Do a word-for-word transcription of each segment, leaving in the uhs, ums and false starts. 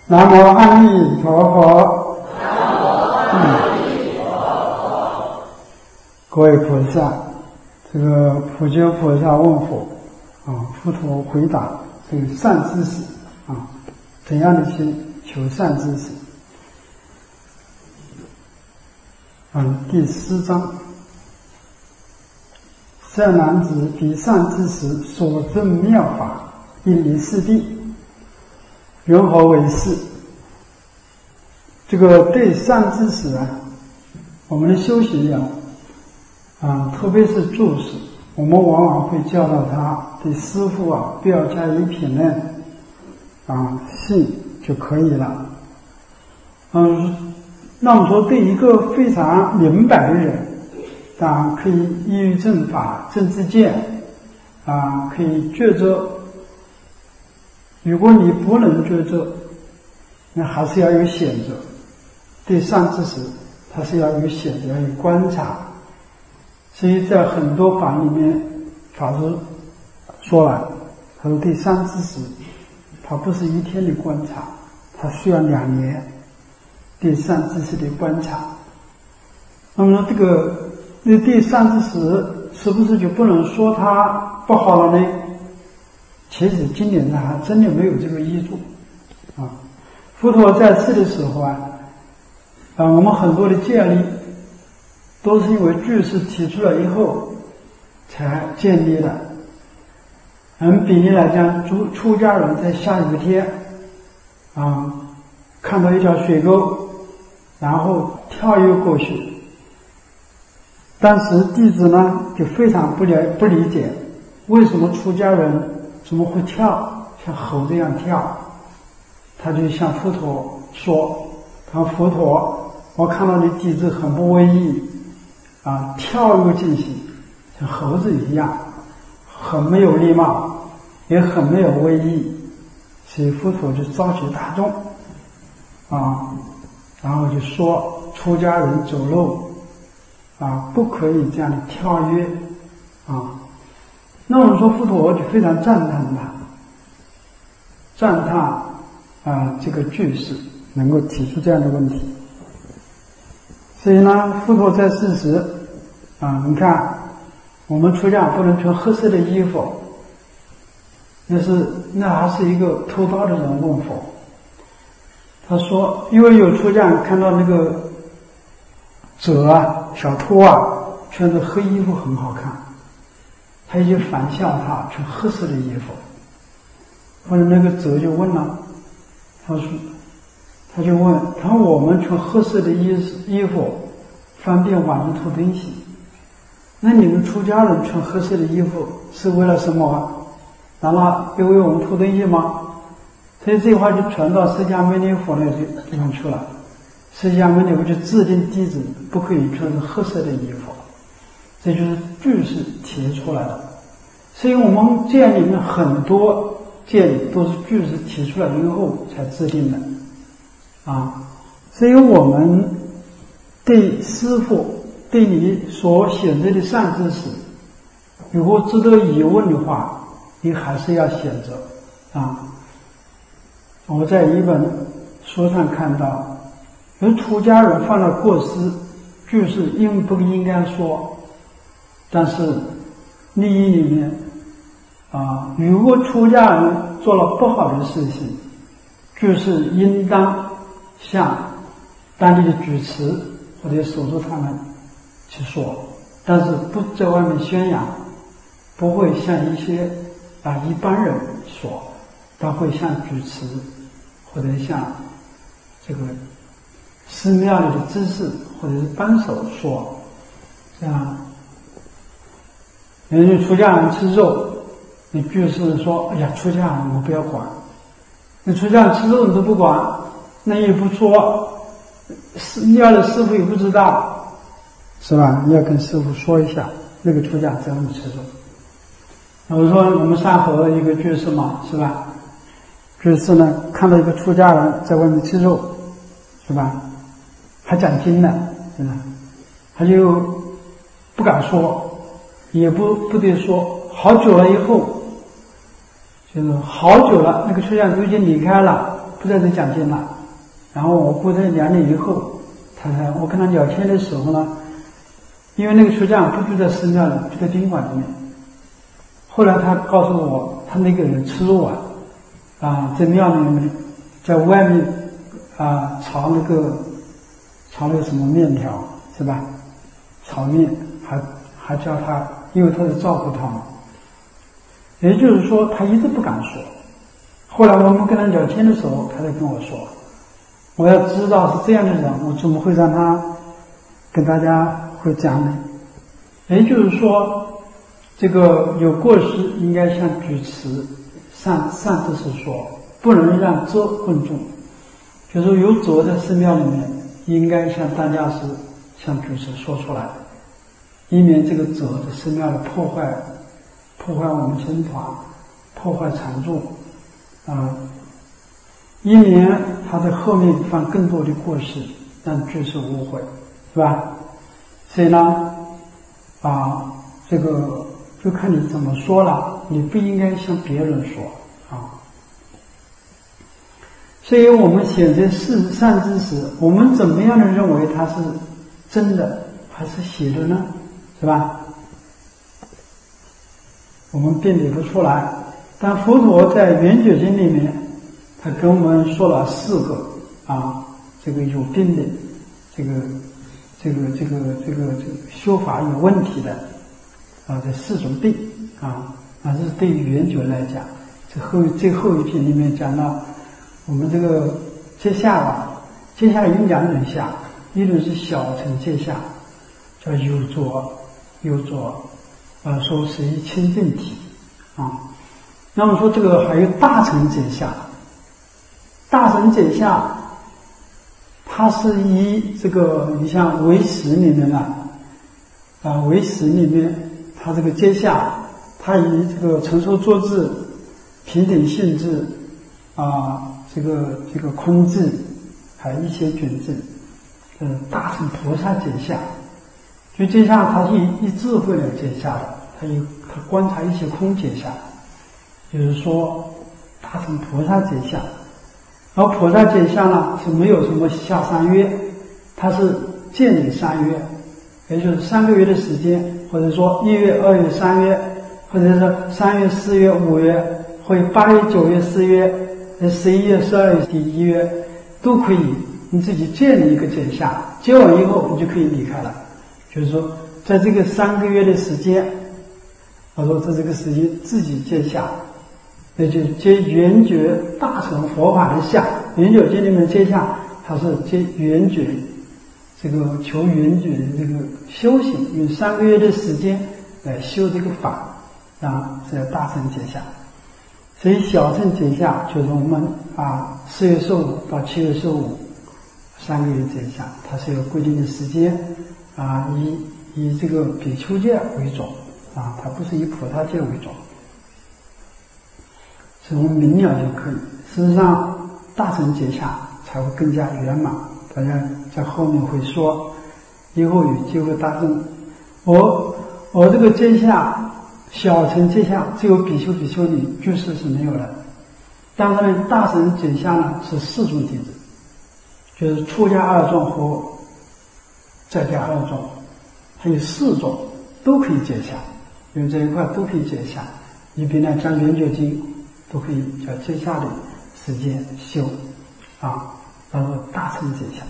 南无阿弥陀佛。 南无阿弥陀佛。 各位菩萨，这个普救菩萨问佛啊，佛陀回答这个善知识啊，怎样的去求善知识？嗯，第四章，善男子彼善知识所证妙法，因离四谛，缘何为是？这个对善知识啊，我们的修行人啊，特别是住持，我们往往会教导他对师父啊不要加以评论啊，信就可以了。嗯，那我们说对一个非常明白的人，当然可以依于正法正知见啊，可以觉着。如果你不能觉着，那还是要有选择。对善知识，它是要有选择，要有观察。所以在很多法里面，法师说了，他说对善知识，它不是一天的观察，它需要两年对善知识的观察。那么这个那对善知识是不是就不能说它不好了呢？其实经典上还真的没有这个依据啊。佛陀在世的时候啊，啊，我们很多的戒律都是因为居士提出了以后才建立的。嗯，比例来讲，出出家人在下雨天啊，看到一条水沟，然后跳跃过去。当时弟子呢就非常不了不理解，为什么出家人怎么会跳，像猴子一样跳？他就向佛陀说：“他说佛陀，我看到你弟子很不威仪啊，跳跃进行，像猴子一样，很没有礼貌，也很没有威仪。”所以佛陀就召集大众啊，然后就说出家人走路啊，不可以这样的跳跃啊。那我们说佛陀就非常赞叹他，赞叹啊这个居士能够提出这样的问题。所以呢，佛陀在世时啊，你看我们出家不能穿褐色的衣服，那是那还是一个偷盗的人问佛，他说，因为有出家人看到那个蛇啊、小兔啊穿着黑衣服很好看，他就反笑他穿褐色的衣服。后来那个蛇就问了，他说，他就问，他说我们穿褐色的衣衣服方便晚上偷东西，那你们出家人穿褐色的衣服是为了什么啊？难道因为我们偷东西吗？所以这话就传到释迦牟尼佛那地方去了。释迦牟尼佛就制定弟子不可以穿褐色的衣服，这就是居士提出来的。所以我们戒里面很多戒律都是居士提出来以后才制定的啊。所以我们对师父对你所选择的善知识，如果值得疑问的话，你还是要选择啊。我在一本书上看到，有出家人犯了过失，居士应不应该说？但是利益里面啊，如果出家人做了不好的事情，居士应当向当地的主持或者守住他们去说，但是不在外面宣扬，不会向一些啊一般人说，他会向主持或者向这个寺庙里的知识或者是帮手说。这样人家出家人吃肉，你居士说，哎呀，出家人我不要管，你出家人吃肉你都不管，那也不说，寺庙的师父也不知道，是吧？你要跟师父说一下，那个出家在外面吃肉。我说我们上河一个居士嘛，是吧？居士呢看到一个出家人在外面吃肉，是吧？还讲经呢，是吧？他就不敢说，也不不得说。好久了以后，就是好久了，那个出家人都已经离开了， 不在这讲经了。然后我过了两年以后，他才我跟他聊天的时候呢，因为那个出家人不住在寺庙里，住在宾馆里面。后来他告诉我，他那个人吃肉啊，啊，在庙里面，在外面啊炒那个炒那个什么面条是吧？炒面还还叫他，因为他是照顾他嘛。也就是说，他一直不敢说。后来我们跟他聊天的时候，他才跟我说，我要知道是这样的人，我怎么会让他跟大家会讲呢？也就是说，这个有过失应该向举持善善知识说，不能让责混众。就是说有责在寺庙里面，应该向大家是向举持说出来，以免这个责在寺庙里破坏破坏我们僧团，破坏禅众啊，以免他在后面犯更多的过失，让居士误会，是吧？所以呢，啊，这个就看你怎么说了，你不应该向别人说啊。所以我们选择是善知识，我们怎么样的认为它是真的还是邪的呢？是吧？我们辨别不出来。但佛陀在《圆觉经》里面，他跟我们说了四个啊，这个有病的，这个这个这个这个这个修法有问题的啊，这四种病啊，啊，这是对于圆觉来讲。这后最后一篇里面讲到，我们这个阶下啊，阶下有两种下，一种是小乘阶下，叫有浊有浊，啊，说是一清净体啊。那么说这个还有大乘阶下，大乘阶下，它是以这个你像唯识里面呢，啊，唯识里面它这个阶下，它以这个成熟作智、平等性质啊，这个这个空智，还有一些觉智，呃，大乘菩萨阶下，就阶下它是以以智慧来阶下的，它有它观察一些空阶下。就是说大乘菩萨阶下，而菩萨阶下呢是没有什么下三月，它是建立三月，也就是三个月的时间，或者说一月、二月、三月，或者是三月、四月、五月，或者八月、九月、十月、十一月、十二月、第一月，都可以你自己建立一个阶下，接完以后你就可以离开了。就是说，在这个三个月的时间，我说在这个时间自己阶下。那就接圆觉大乘佛法的下，圆觉经里面接下，它是接圆觉，这个求圆觉的这个修行，用三个月的时间来修这个法啊，这叫大乘阶下。所以小乘阶下就是我们啊四月十五到七月十五三个月阶下，它是有规定的时间啊，以以这个比丘戒为种啊，它不是以菩萨戒为种。所以我们明了就可以。事实上，大乘阶下才会更加圆满。大家在后面会说，以后有机会大乘，我我这个阶下小乘阶下只有比丘、比丘尼、居士是没有的。但是呢，大乘阶下呢是四种弟子，就是出家二众和在家二众，还有四种都可以阶下，因为这一块都可以阶下。你比如呢，讲《圆觉经》。都可以叫阶下的时间修啊，叫做大乘阶下。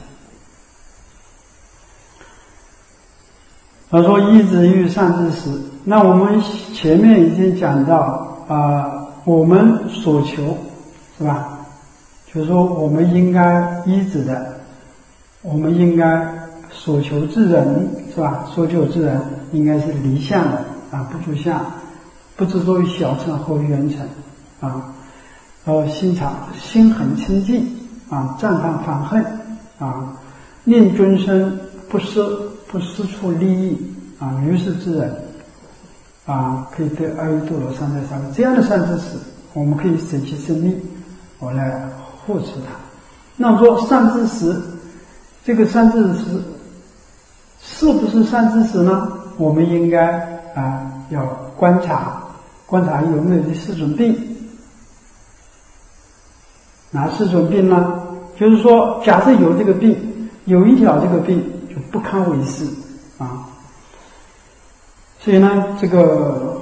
他说依止于善知识，那我们前面已经讲到啊、呃，我们所求是吧？就是说我们应该依止的，我们应该所求之人是吧？所求之人应该是离相的啊，不住相，不执着于小乘或圆乘。啊，呃，心肠心很清净啊，赞叹反恨啊，令众生不失不失处利益啊，于是之人啊，可以得阿耨多罗三藐三菩提这样的善知识，我们可以舍其生命，我来护持他。那么说善知识，这个善知识是不是善知识呢？我们应该啊要观察观察有没有这四种病。 哪四种病呢？就是说，假设有这个病，有一条这个病就不堪为视啊。所以呢，这个，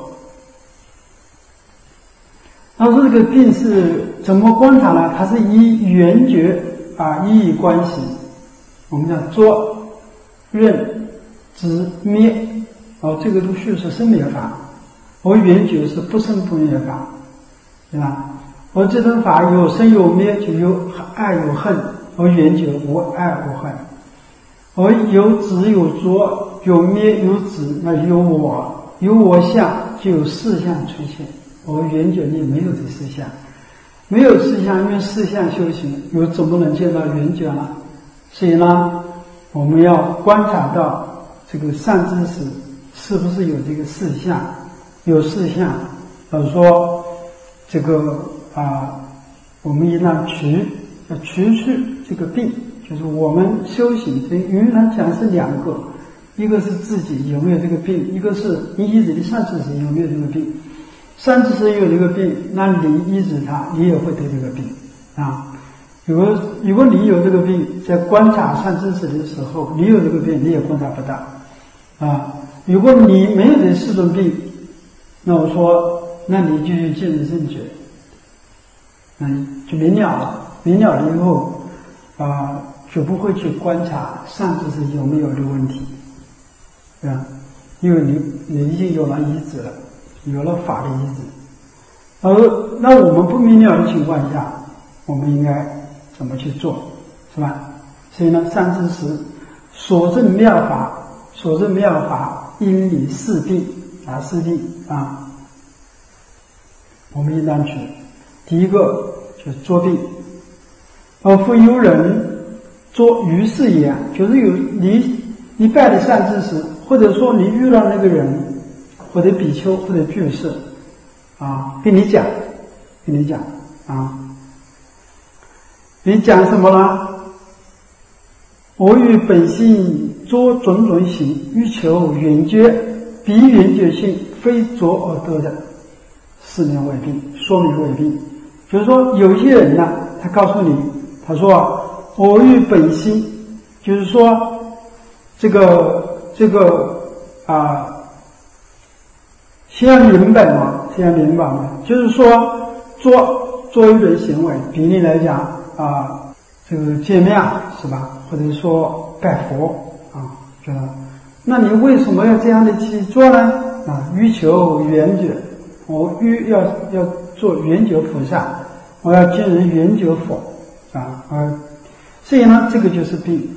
他说这个病是怎么观察呢？它是以缘觉啊，一以关系。我们讲作、任、知、灭，哦，这个都叙是生灭法，而缘觉是不生不灭法，对吧？而这种法有生有灭，就有爱有恨，而缘觉无爱无恨，而有执有作，有灭有执，那有我有我相，就有事相出现。而缘觉里没有这事相，没有事相，因为事相修行，又怎么能见到缘觉呢？所以呢，我们要观察到这个善知识是不是有这个事相，有事相，比如说这个啊，我们应当除要除去这个病，就是我们修行，因为他讲是两个，一个是自己有没有这个病，一个是你依止的善知识有没有这个病。善知识有这个病，那你依止他，你也会得这个病啊。如果如果你有这个病，在观察善知识的时候，你有这个病，你也观察不到啊。如果你没有这四种病，那我说，那你就去见仁正觉，嗯，就明了了，明了了以后啊，就不会去观察善知识有没有这个问题，对吧？因为你你已经有了依止了，有了法的依止。而那我们不明了的情况下，我们应该怎么去做，是吧？所以呢，善知识所证妙法，所证妙法因理四谛啊，四谛啊，我们应当去。第一个就是作病，而复有人作于是言，就是有你你拜的善知识，或者说你遇到那个人，或者比丘或者居士啊，跟你讲，跟你讲啊。你讲什么呢？我与本性作种种行，欲求缘觉，彼缘觉性非作而得的，是名为病，说明为病。就是说，有些人呢，他告诉你，他说我与本心，就是说这个这个啊，先要明白嘛，先要明白嘛，就是说做做一种行为，比例来讲。啊，这个见面是吧？或者说拜佛啊，觉得，那你为什么要这样的去做呢？啊，欲求缘觉，我欲要要做缘觉菩萨，我要见人缘觉佛啊，啊，所以呢，这个就是病。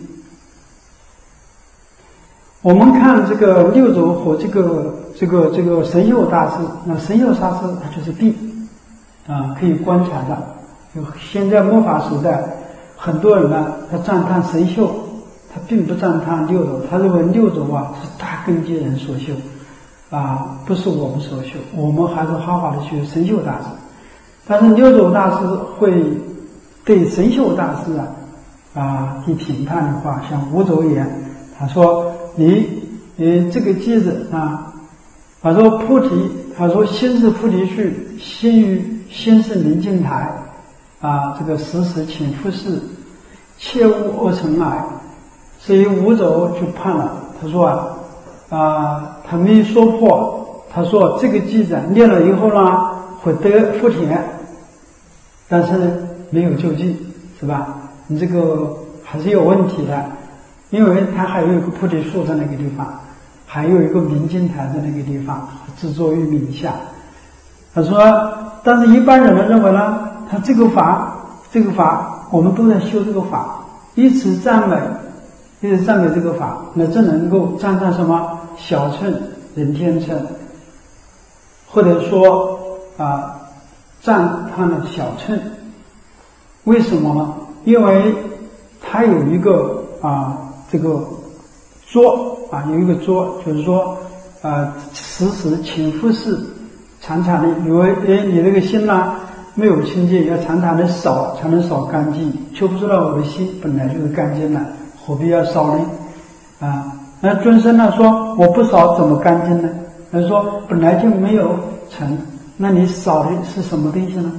我们看这个六祖和这个这个这个神秀大师，那神秀大师他就是病啊，可以观察到。就现在末法时代，很多人呢，他赞叹神秀，他并不赞叹六祖，他认为六祖啊是大根基人所修，啊，不是我们所修，我们还是好好的学神秀大师。但是六祖大师会对神秀大师啊啊提评判的话，像吴周言，他说你你这个句子啊，他说菩提，他说心是菩提树，心于心是明镜台。啊，这个时时请复试，切勿恶尘埃。所以吴周就判了，他说啊，啊，他没说破，他说这个记载念了以后呢，会得福田，但是呢没有救济，是吧？你这个还是有问题的，因为它还有一个菩提树在那个地方，还有一个明镜台在那个地方，制作于名下。他说，但是一般人呢认为呢。他这个法，这个法，我们都在修这个法，以此赞美，以此赞美这个法，那这能够赞叹什么？小乘、人天乘，或者说啊，赞叹了小乘。为什么呢？因为它有一个啊，这个作啊，有一个作，就是说啊，时时勤拂拭，常常的，因为哎，你这个心呢。没有清净，要常常的扫才能扫干净，就不知道我的心本来就是干净的，何必要扫呢？啊，那尊生呢说我不扫怎么干净呢？他说本来就没有尘，那你扫的是什么东西呢？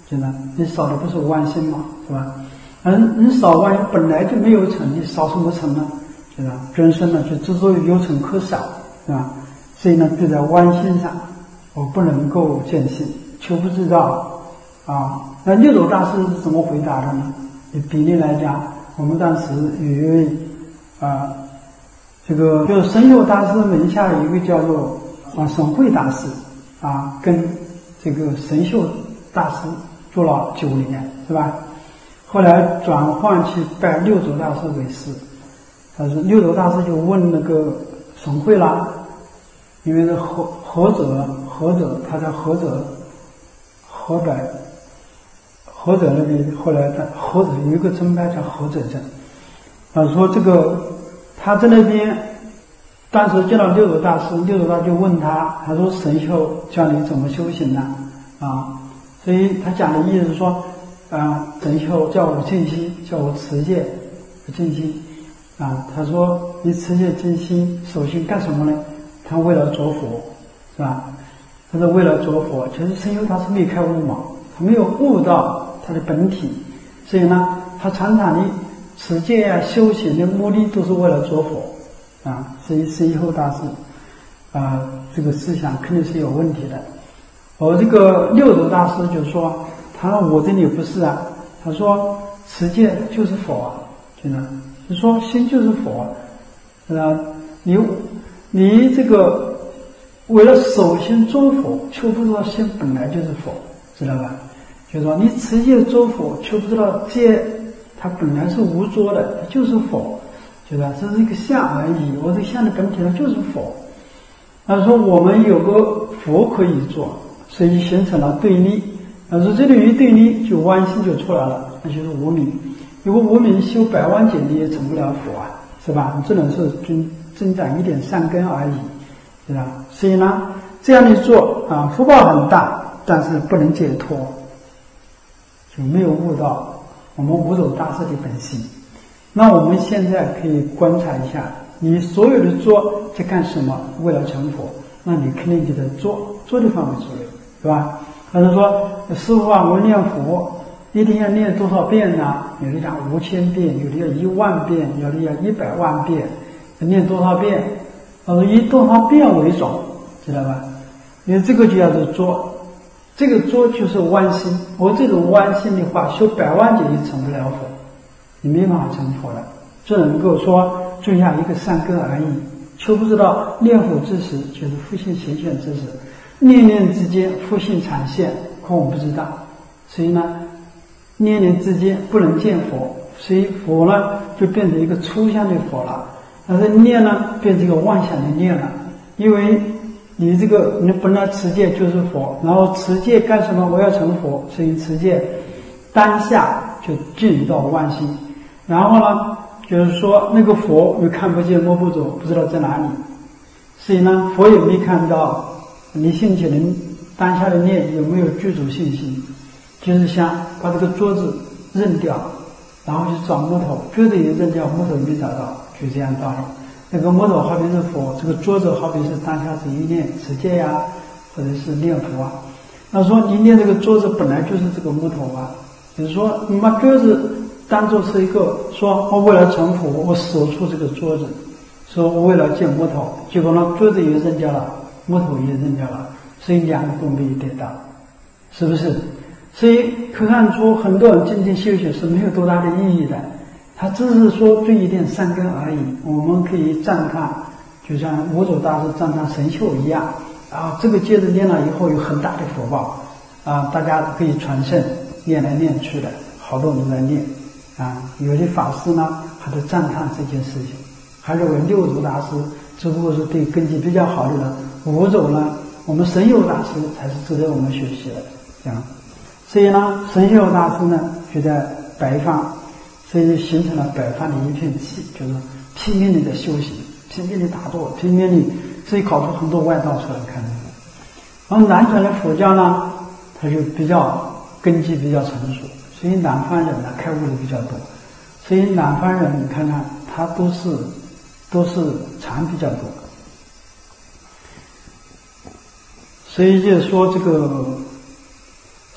真的，你少的不是弯心嘛，是吧？嗯，你少弯本来就没有成，你少什么成呢？是吧？真身呢，就执着于有成可少，是吧？所以呢，就在弯心上，我不能够见性，求不知道啊。那六祖大师是怎么回答的呢？以比例来讲，我们当时有一位啊，这个就是神秀大师门下有一个叫做啊沈慧大师啊，跟这个神秀大师做了九年，是吧？后来转换去拜六祖大师为师。他说六祖大师就问那个沈慧啦，因为是菏菏泽菏泽，他在菏泽河北菏泽那边，后来在菏泽有一个宗派叫菏泽镇。他说这个他在那边当时见到六祖大师，六祖大师就问他，他说神秀教你怎么修行呢？啊，所以他讲的意思是说，啊，神秀叫我静心，叫我持戒静心。啊，他说你持戒静心守心干什么呢？他为了着佛，是吧？他是为了着佛。其实神秀他是没开悟嘛，他没有悟到他的本体，所以呢，他常常的持戒啊、修行的目的都是为了着佛啊。所以神秀大师啊，这个思想肯定是有问题的。我这个六祖大师就说，他说我这里不是啊，他说持戒就是佛啊，真的。就说心就是佛，啊，你你这个为了守心着佛，却不知道心本来就是佛，知道吧？就是说你持戒着佛，却不知道戒它本来是无着的，它就是佛，对吧？这是一个相而已，我这个相的本体呢就是佛。他说我们有个佛可以做，所以形成了对立。他说这里一对立，就弯心就出来了，那就是无明。如果无明修百万劫你也成不了佛啊，是吧？你只能是增增长一点善根而已，是吧？所以呢，这样一做啊，福报很大，但是不能解脱，就没有悟到我们五祖大师的本性。那我们现在可以观察一下，你所有的做在干什么？为了成佛，那你肯定就在做做的范围之内，是吧？他就说师父啊，我念佛一天要念多少遍呢？有的讲五千遍，有的要一万遍，有的要一百万遍。念多少遍？他说以多少遍为总，知道吧？因为这个就叫做作，这个作就是弯心。我这种弯心的话，修百万劫也成不了佛，你没办法成佛了，只能够说种下一个善根而已。却不知道念佛之时就是复性显现之时，念念之间复性产现，可我不知道，所以呢。念念之间不能见佛，所以佛呢就变成一个抽象的佛了，但是念呢变成一个妄想的念了。因为你这个你本来持戒就是佛，然后持戒干什么？我要成佛，所以持戒当下就进入到妄心，然后呢就是说那个佛又看不见摸不着，不知道在哪里，所以呢佛也没看到你兴起人当下的念有没有具足信心。就是像把这个桌子扔掉，然后去找木头，桌子也扔掉，木头没找到，就这样道理。那个木头好比是佛，这个桌子好比是当下是一念持戒呀，或者是念佛啊。那说你念这个桌子本来就是这个木头啊，就是说你把桌子当作是一个，说我为了成佛，我守住这个桌子，说我为了见木头，结果呢桌子也扔掉了，木头也扔掉了，所以两个都没有得到，是不是？所以可看出很多人今天修行是没有多大的意义的，他只是说种一点善根而已。我们可以赞叹，就像五祖大师赞叹神秀一样啊，这个戒指念了以后有很大的福报啊，大家可以传承，念来念去的，好多人都在念啊。有些法师呢还在赞叹这件事情，还认为六祖大师只不过是对根基比较好的人，五祖呢，我们神秀大师才是值得我们学习的，这样。所以呢，神秀大师呢就在北方，所以形成了北方的一片气，就是拼命的在修行，拼命的打坐，拼命的，所以搞出很多外道出来看的。然后南传的佛教呢，它就比较根基比较成熟，所以南方人呢开悟的比较多。所以南方人你看看，他都是都是禅比较多。所以就是说这个。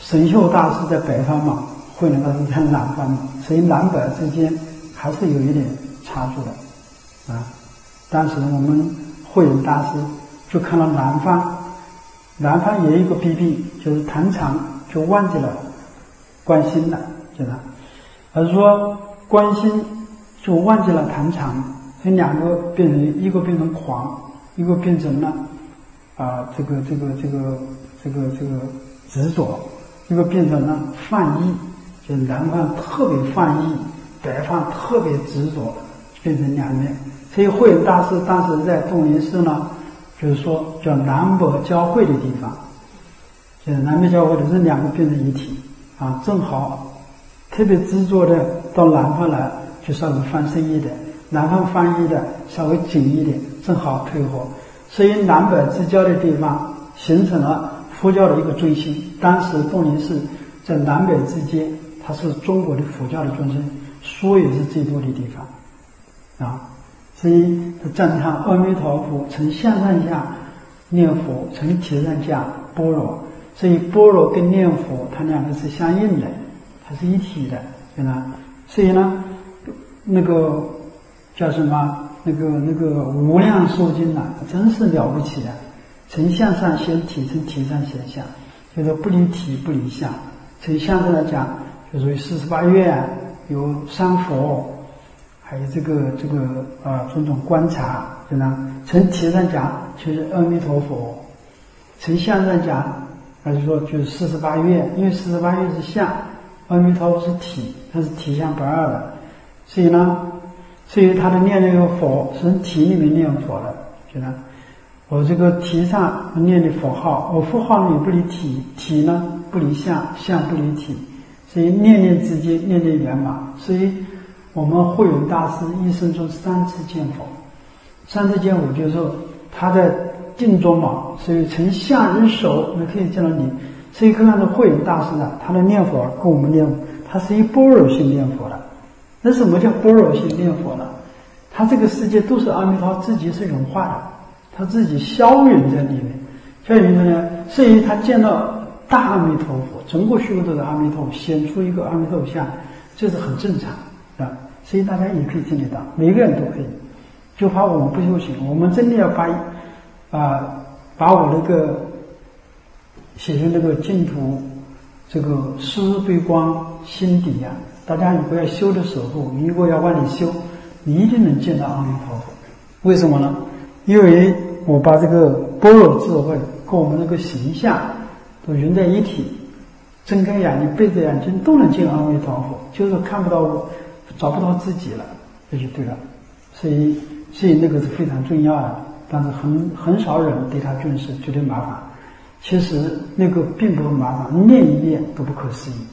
神秀大师在北方嘛，慧能大师在南方嘛，所以南北之间还是有一点差距的啊。当时我们慧能大师就看到南方，南方也有一个弊病，就是唐朝就忘记了关心了，知道？而是说关心就忘记了唐朝，所以两个变成一个变成狂，一个变成了啊、呃、这个这个这个这个这个执着，一个变成了放逸，就是南方特别放逸，北方特别执着，变成两面。所以慧能大师当时在洞庭寺呢，就是说叫南北交汇的地方，就是南北交汇的这两个变成一体啊，正好特别执着的到南方来就稍微放生一点，南方放逸的稍微紧一点，正好配合。所以南北之交的地方形成了佛教的一个中心。当时洞庭寺在南北之间，它是中国的佛教的中心，说也是最多的地方啊。所以赞叹阿弥陀佛从向上下念佛，从体上下般若。所以般若跟念佛它两个是相应的，它是一体的，对吧？所以呢，那个叫什么？那个那个无量寿经啊，真是了不起啊！从向上先体，从体上先相，就是不离体不离相。从相上来讲，就属于四十八愿，有三佛，还有这个这个啊、呃、种种观察，对吧？从体上讲就是阿弥陀佛，从相上讲还是说就是四十八愿，因为四十八愿是相，阿弥陀佛是体，它是体相不二的，所以呢。所以他的念那个佛是体里面念佛的，觉得我这个体上念的佛号，我佛号里面不离体，体呢不离相，相不离体，所以念念之间念念圆满。所以我们慧能大师一生中三次见佛，三次见佛就是说他在定中嘛，所以从相入手，你可以见到你。所以看到慧能大师呢，他的念佛跟我们念佛，他是以般若性念佛的。那什么叫般若性念佛呢？他这个世界都是阿弥陀自己是融化的，他自己消融在里面。消融在呢，所以他见到大阿弥陀佛，整个虚空都是阿弥陀佛，显出一个阿弥陀佛像，这是很正常啊。所以大家也可以见得到，每个人都可以。就怕我们不修行，我们真的要把啊、呃、把我那个写成那个净土这个思悲光心底呀、啊。大家如果要修的时候，如果要往里修，你一定能见到阿弥陀佛。为什么呢？因为我把这个般若智慧跟我们那个形象都融在一起，睁开眼睛闭着眼睛都能见阿弥陀佛，就是看不到我，找不到自己了，这就对了。所以所以那个是非常重要的，但是很很少人对他重视，觉得麻烦。其实那个并不麻烦，念一念都不可思议。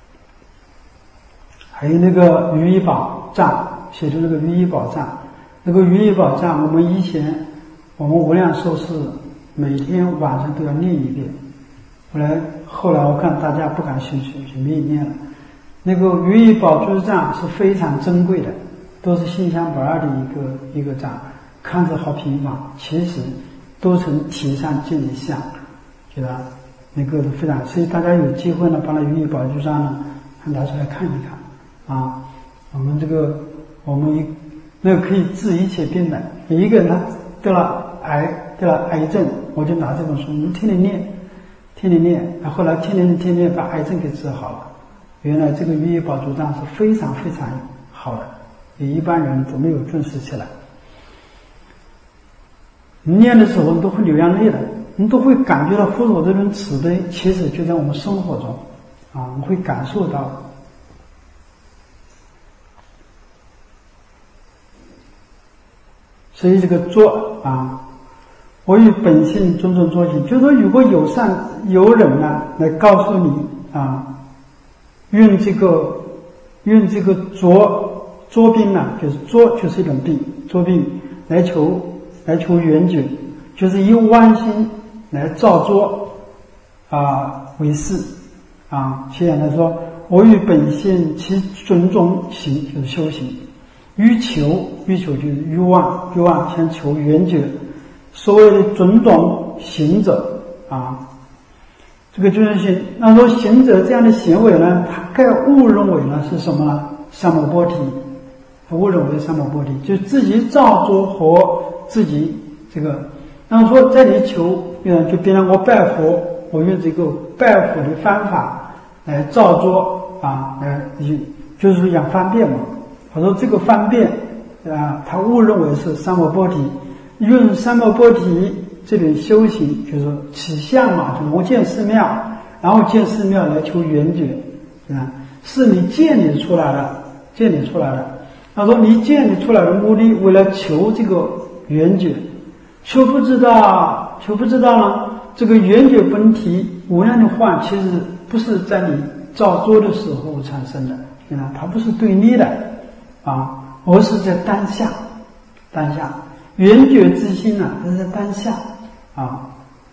还有那个如意宝藏，写的那个如意宝藏，那个如意宝藏，我们以前我们无量寿是每天晚上都要念一遍。后来后来我看大家不感兴趣，就没有念了。那个如意宝珠藏是非常珍贵的，都是心相不二的一个一个藏，看着好平凡，其实都从体上见的相，觉得那个非常，所以大家有机会呢，把那如意宝珠藏呢拿出来看一看。啊，我们这个我们一那个可以治一切病的。有一个人他得了癌，得了癌症，我就拿这本书，我们天天念，天天念，后来天天天天把癌症给治好了。原来这个如意宝珠藏是非常非常好的，有一般人都没有重视起来。你念的时候你都会流眼泪的，你都会感觉到佛陀这种慈悲，其实就在我们生活中啊，你会感受到。所以这个作啊，我与本性种种作行，就是说如果有善有人呢来告诉你啊，用这个用这个作作病呢，就是作就是一种病，作病来求来求圆觉，就是以妄心来造作啊为事啊。现在来说，我与本性其种种行就是修行。欲求，欲求就是欲望，欲望想求圆觉。所谓的种种行者啊， 这个就是行。那说行者这样的行为呢，他该误认为呢是什么呢？三摩波提，他误认为三摩波提，就自己造作和自己这个。那说在你求，嗯，就比如我拜佛，我用这个拜佛的方法来造作啊，来就是讲方便嘛。他说这个方便啊，他误认为是三摩波提，用三摩波提这种修行，就是说起相嘛，就是我建寺庙，然后建寺庙来求圆觉，啊，是你建立出来的，建立出来的。他说你建立出来的目的，为了求这个圆觉，求不知道，求不知道呢？这个圆觉本体无量的幻，其实不是在你造作的时候产生的，啊，它不是对立的啊，而是在当下，当下圆觉之心呢，它是在当下啊。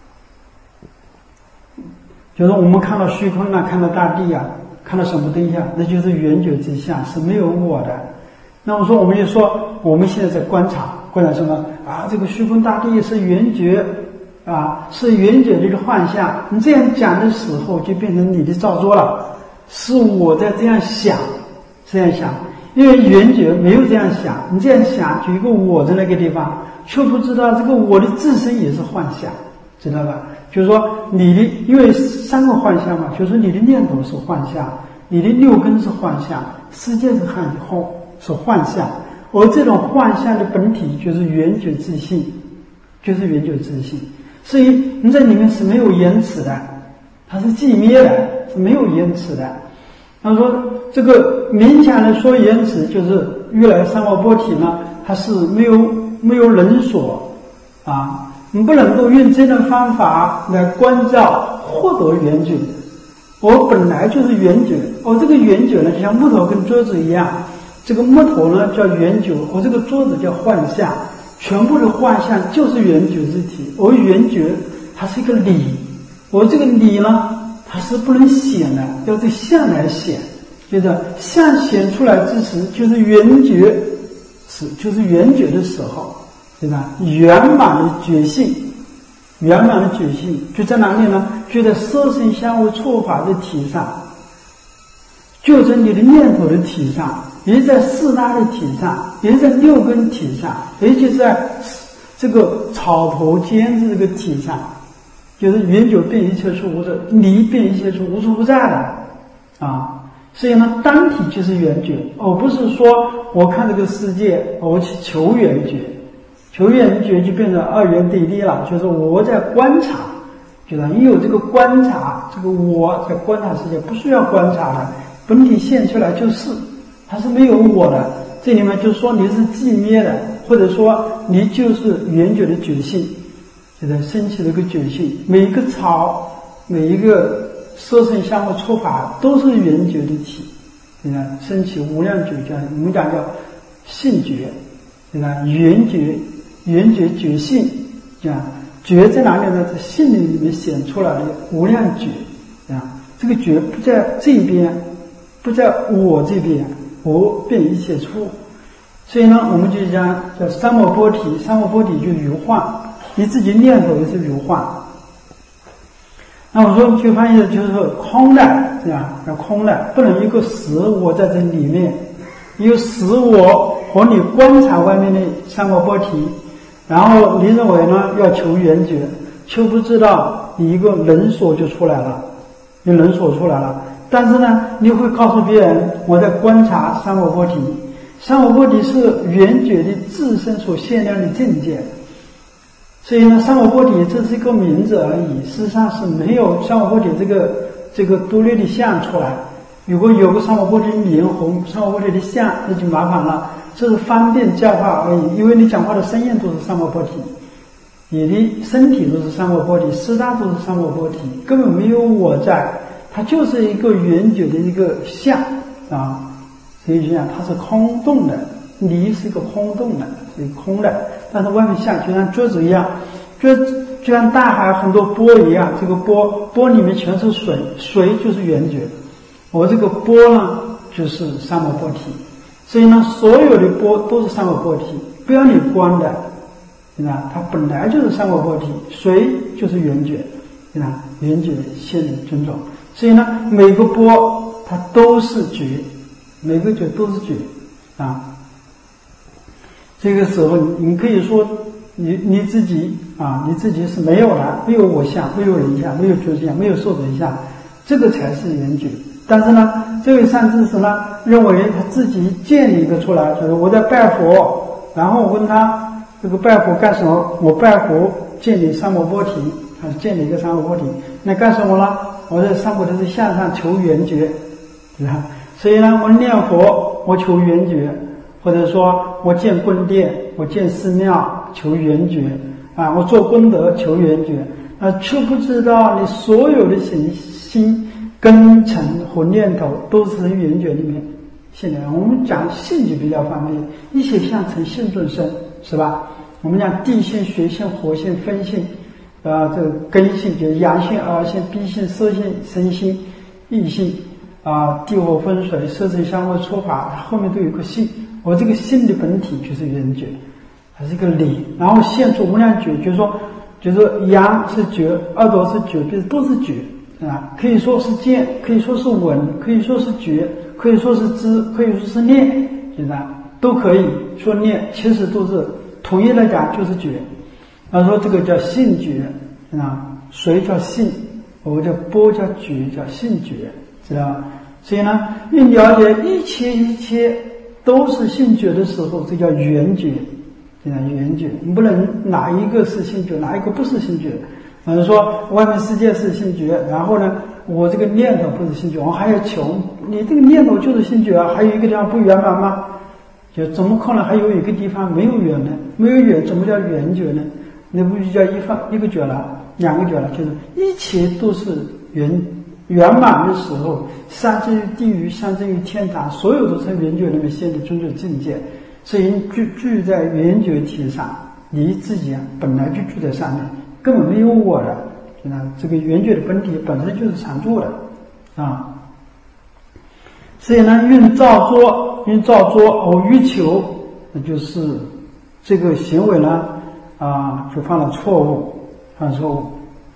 就是我们看到虚空啊，看到大地啊，看到什么东西啊，那就是圆觉之相，是没有我的。那么说，我们就说我们现在在观察，观察什么啊？这个虚空大地是圆觉啊，是圆觉里的幻象。你这样讲的时候，就变成你的造作了，是我在这样想，这样想。因为圆觉没有这样想，你这样想，就一个我在那个地方，却不知道这个我的自身也是幻象，知道吧？就是说你的，因为三个幻象嘛，就是你的念头是幻象，你的六根是幻象，世界是幻后是幻象，而这种幻象的本体就是圆觉自性，就是圆觉自性。所以你在里面是没有延迟的，它是寂灭的，是没有延迟的。他说这个勉强的说延迟，就是越来三摩波提呢，它是没有没有人所啊。你不能够用这种方法来观照获得圆觉，我本来就是圆觉，我这个圆觉呢，就像木头跟桌子一样，这个木头呢叫圆觉，我这个桌子叫幻象，全部的幻象就是圆觉之体，而圆觉它是一个理，我这个理呢，它是不能显的，要这相来显，就是相显出来之时，就是圆觉是就是圆觉的时候。对吧？圆满的觉性，圆满的觉性就在哪里呢？就在色声香味触法的体上，就在你的念头的体上，也在四大的体上，也在六根体上，也就在这个草头尖子这个体上，就是圆觉变一切处无着，离变一切处无处不在的啊。所以呢，单体就是圆觉，而不是说我看这个世界，我去求圆觉。求圆觉就变成二元对立了，就是我在观察，就是你有这个观察，这个我在观察世界，不需要观察的，本体现出来就是，它是没有我的。这里面就是说你是寂灭的，或者说你就是圆觉的觉性，就是升起了一个觉性。每一个草，每一个色声香味触法都是圆觉的体，对吧？升起无量觉，叫我们讲叫性觉，对吧？圆觉。圆觉觉性，啊，觉在哪里呢？在性里面显出来的无量觉，啊，这个觉不在这边，不在我这边，我变一切处。所以呢，我们就讲叫三摩波提，三摩波提就如幻，你自己念头也是如幻。那我说就发现就是说空的，这样叫空的，不能一个实我在这里面，一个实我和你观察外面的三摩波提。然后你认为呢？要求圆觉，却不知道你一个人所就出来了，你人所出来了。但是呢，你会告诉别人，我在观察三摩波提，三摩波提是圆觉的自身所限量的境界。所以呢，三摩波提这是一个名字而已，事实上是没有三摩波提这个这个独立的相出来。如果有个三摩波提脸红，三摩波提的相，那就麻烦了。这是方便教化而已，因为你讲话的声音都是三摩波提，你的身体都是三摩波提，四大都是三摩波提，根本没有我在，它就是一个圆觉的一个相啊。所以就讲它是空洞的，离是一个空洞的，是一个空的，但是外面像就像桌子一样，就就像大海很多波一样，这个波波里面全是水，水就是圆觉，我这个波呢就是三摩波提。所以呢，所有的波都是三摩波提，不要你观的，对吧？它本来就是三摩波提，水就是圆觉， 对吧？缘觉现的种种，所以呢，每个波它都是觉，每个觉都是觉啊。这个时候，你可以说你你自己啊，你自己是没有了，没有我相，没有人相，没有觉相，没有受者相，这个才是缘觉。但是呢，这位善知识呢，认为他自己建立一个出来，就是我在拜佛，然后我问他这个拜佛干什么？我拜佛建立三摩波提，他建立一个三摩波提，那干什么呢？我在三摩波提向上求缘觉，是吧？所以呢，我念佛，我求缘觉。或者说我建宫殿，我建寺庙求缘觉啊，我做功德求缘觉啊，却不知道你所有的行心根尘和念头都是从缘觉里面现在我们讲性就比较方便，一切相成性众生，是吧？我们讲地性、水性、火性、风性，啊，这个根性就是阳性、二性、B性、色性、身性、意性啊，地火风水、色声香味触法，它后面都有个性。我这个性的本体就是缘觉，它是一个理，然后现出无量觉，就是说，就是说阳是觉，耳朵是觉，就是都是觉啊，可以说是见，可以说是闻，可以说是觉，可以说是知，可以说是念，是吧？都可以说念，其实都是统一来讲就是觉。他说这个叫性觉啊，水叫性，我叫波叫觉，叫性觉，知道吧？所以呢，你了解一切一切都是性觉的时候，这叫缘觉，这叫缘觉。你不能哪一个是性觉，哪一个不是性觉。比如说外面世界是性觉，然后呢，我这个念头不是性觉，我还要求你这个念头就是性觉啊，还有一个地方不圆满吗？就怎么可能还有一个地方没有圆呢？没有圆怎么叫缘觉呢？那不就叫一方一个觉了，两个觉了？就是一切都是缘圆满的时候，上至于地狱，上至于天堂，所有都是缘觉里面现的种种境界。所以你住住在缘觉体上，你自己啊本来就住在上面，根本没有我的，那这个缘觉的本体本身就是常住的啊。所以呢，运造作，运造作偶欲求，那就是这个行为呢啊就犯了错误，犯错误。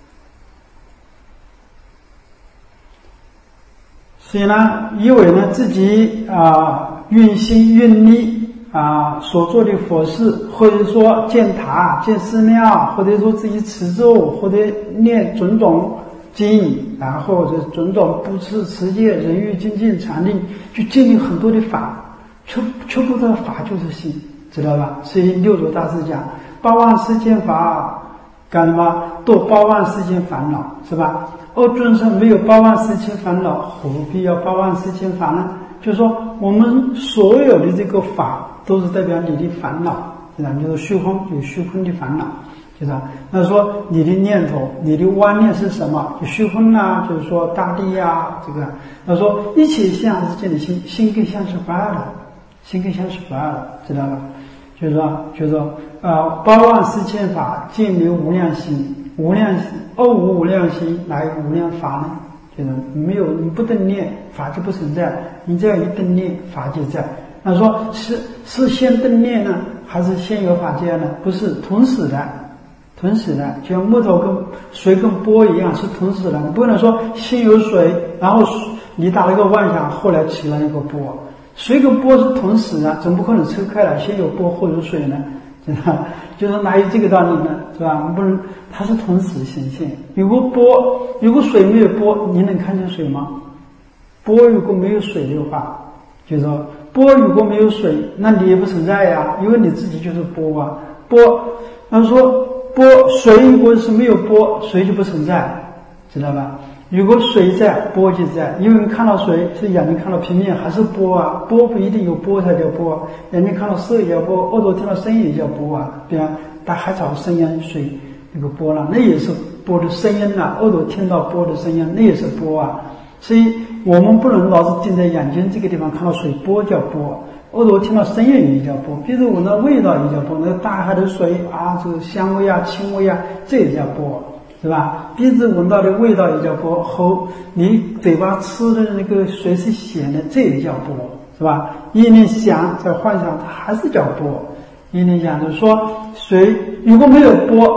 所以呢，以为呢自己啊运心运力啊所做的佛事，或者说建塔、建寺庙，或者说自己持咒，或者念种种经，然后这种种布施、持戒、人欲、精进、禅定，就建立很多的法，却却不知道法就是心，知道吧？所以六祖大师讲八万四千法干什么？度八万四千烦恼，是吧？而众生没有八万四千烦恼，何必要八万四千法呢？就是说，我们所有的这个法都是代表你的烦恼，对吧？就是虚空，有虚空的烦恼，就是吧？那说你的念头，你的妄念是什么？就虚空啊，就是说大地啊，这个。他说一切相是见的心，心跟相是不二的，心跟相是不二的，知道吧？就是说，就是说，呃，八万四千法建立无量心。无量二无无量心，哪有无量法呢？就是没有，你不等念，法就不存在；你只要一等念，法就在。那说是是先等念呢，还是先有法界呢？不是，同时的，同时的，就像木头跟水跟波一样，是同时的。你不能说先有水，然后你打了个妄想，后来起了一个波。水跟波是同时的，怎么不可能抽开了，先有波后有水呢？是吧？就是哪有这个道理呢？是吧？不能，它是同时显现。如果波，如果水没有波，你能看见水吗？波如果没有水的话，就是说波如果没有水，那你也不存在呀，因为你自己就是波啊。波，他说波水如果是没有波，水就不存在，知道吧？如果水在，波就在，因为你看到水是眼睛看到平面还是波啊？波不一定有波才叫波，眼睛看到色也叫波，耳朵听到声音也叫波啊。比方大海草声音水那个波浪，那也是波的声音啊，耳朵听到波的声音，那也是波啊。所以我们不能老是盯在眼睛这个地方看到水波叫波，耳朵听到声音也叫波，鼻子闻到味道也叫波，那个大海的水啊，这个香味啊、清味啊，这也叫波。是吧？鼻子闻到的味道也叫波，喉你嘴巴吃的那个水是咸的，这也叫波，是吧？一念想在幻想，它还是叫波。一念想就是说，水如果没有波，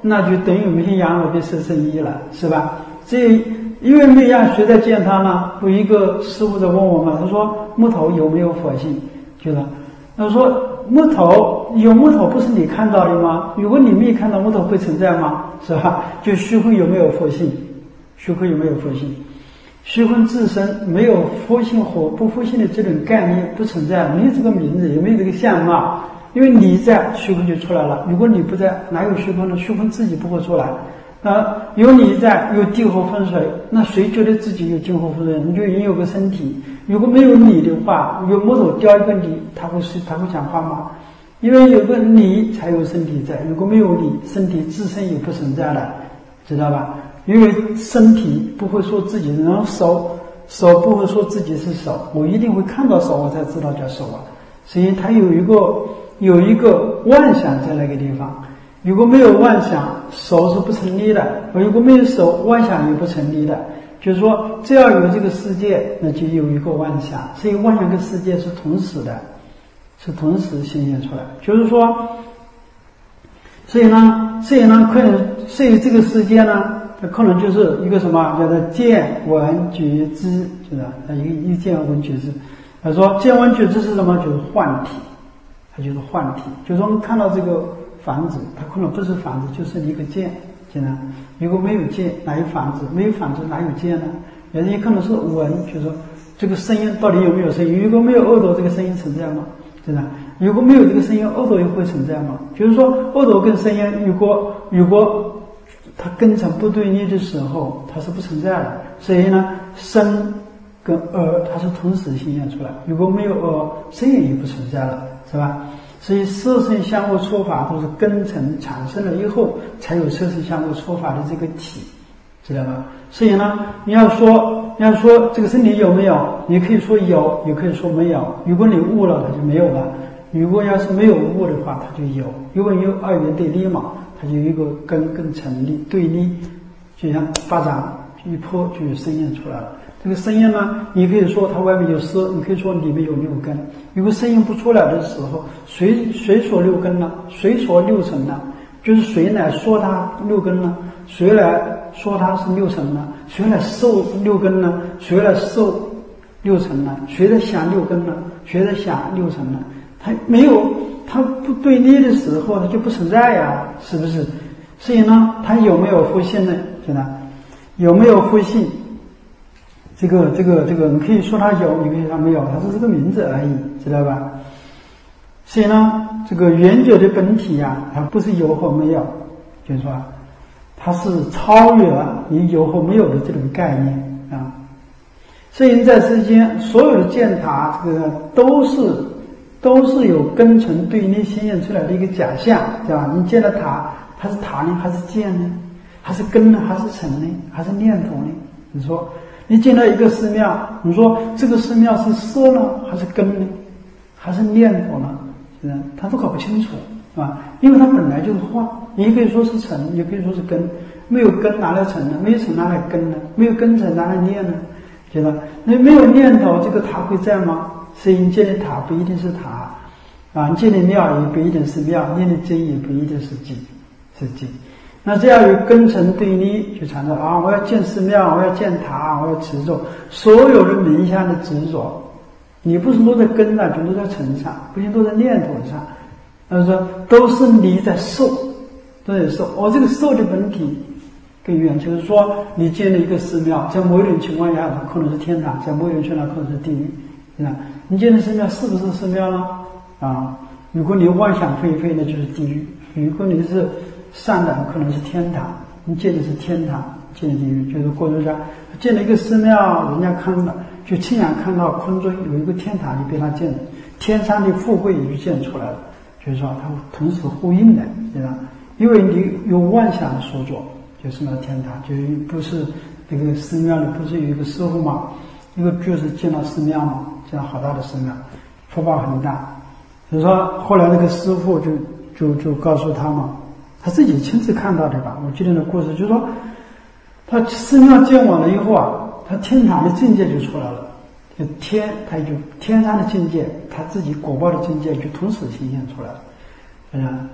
那就等于没养我的舍身意了，是吧？所以因为没养，谁在见他呢？有一个师傅在问我们，他说木头有没有佛性？就是他说木头有木头不是你看到的吗？如果你没看到木头会存在吗？是吧？就虚空有没有佛性？虚空有没有佛性？虚空自身没有佛性和不佛性的这种概念不存在，没有这个名字，也没有这个相貌。因为你在，虚空就出来了。如果你不在，哪有虚空呢？虚空自己不会出来。那有你在，有地火风水，那谁觉得自己有地火风水？你就已经有个身体。如果没有你的话，有木头雕一个你，他会是他会讲话吗？因为有个你才有身体在，如果没有你，身体自身也不存在了，知道吧？因为身体不会说自己，然后手手不会说自己是手，我一定会看到手，我才知道叫手啊。所以它有一个有一个妄想在那个地方。如果没有妄想，手是不成立的；如果没有手，妄想也不成立的。就是说，只要有这个世界，那就有一个妄想。所以妄想跟世界是同时的，是同时显现出来。就是说，所以呢，所以呢，可能，所以这个世界呢，它可能就是一个什么叫做见闻觉知，就是它一个一见闻觉知。他说见闻觉知是什么？就是幻体，它就是幻体。就是说我们看到这个房子，它可能不是房子，就是一个见，见呢？如果没有见，哪有房子？没有房子哪有见呢？也可能是闻，就是说这个声音到底有没有声音？如果没有耳朵，这个声音存在吗？真的？如果没有这个声音，耳朵也会存在吗？就是说，耳朵跟声音，如果如果它根尘不对立的时候，它是不存在的。所以呢，声跟耳它是同时显现出来。如果没有耳，声音也不存在了，是吧？所以色声香味触法都是根尘产生了以后，才有色声香味触法的这个体，知道吧？所以呢，你要说你要说这个身体有没有，你可以说有，也可以说没有。如果你悟了，它就没有了；如果要是没有悟的话，它就有。如果有二元对立嘛，它就有一个根跟成立对立，就像巴掌一泼就有声音出来了。这个声音呢，你可以说它外面有色，你可以说里面有六根。如果声音不出来的时候，谁谁说六根呢？谁说六尘呢？就是谁来说它六根呢？谁来说它是六尘呢？谁来受六根呢？谁来受六尘呢？谁在想六根呢？谁在想六尘呢？它没有，它不对立的时候，它就不存在呀，是不是？所以呢，它有没有佛性呢？现在有没有佛性？这个这个这个，你可以说它有，你可以说它没有，它是这个名字而已，知道吧？所以呢，这个圆觉的本体呀、啊，它不是有和没有，就是说，它是超越了你有和没有的这种概念啊。所以在世间所有的见塔，这个都是都是有根尘对立显现出来的一个假象，对吧？你见了塔，它是塔呢，还是见呢？还是根呢？还是尘呢？还是念头呢？你说？你进到一个寺庙，你说这个寺庙是色呢，还是根呢，还是念头呢？是吧？他都搞不清楚啊，因为它本来就是幻，也可以说是尘，也可以说是根。没有根哪来尘呢？没有尘哪来根呢？没有根尘哪来念呢？觉得那没有念头，这个塔会在吗？所以你建的塔不一定是塔啊，你建的庙也不一定是庙，念的经也不一定是经，是经。那这样有根尘对立，就产生啊，我要建寺庙，我要建塔，我要执着，所有的名相的执着，你不是落在根上，就落在尘上，不行落在念头上。他说都是你在受，都在受。我、哦、这个受的本体更远，就是说你建了一个寺庙，在某一种情况下它可能是天堂，在某一种情况下可能是地狱。对吧？你建的寺庙是不是寺庙呢？啊，如果你妄想非非，那就是地狱；如果你是善的，可能是天堂。你建的是天堂，建的地狱，就是过去讲建了一个寺庙，人家看到就亲眼看到空中有一个天堂，就被他建了，天上的富贵也就建出来了。就是说它同时呼应的，对吧？因为你有妄想所作，就是那天堂，就是不是那个寺庙里不是有一个师傅嘛？一个就是建了寺庙嘛，建了好大的寺庙，福报很大。所以说后来那个师傅就就就告诉他嘛，他自己亲自看到的吧？我记得那故事就是说，他寺庙建完了以后啊，他天堂的境界就出来了。就天，他就天上的境界，他自己果报的境界就同时显现出来了，嗯，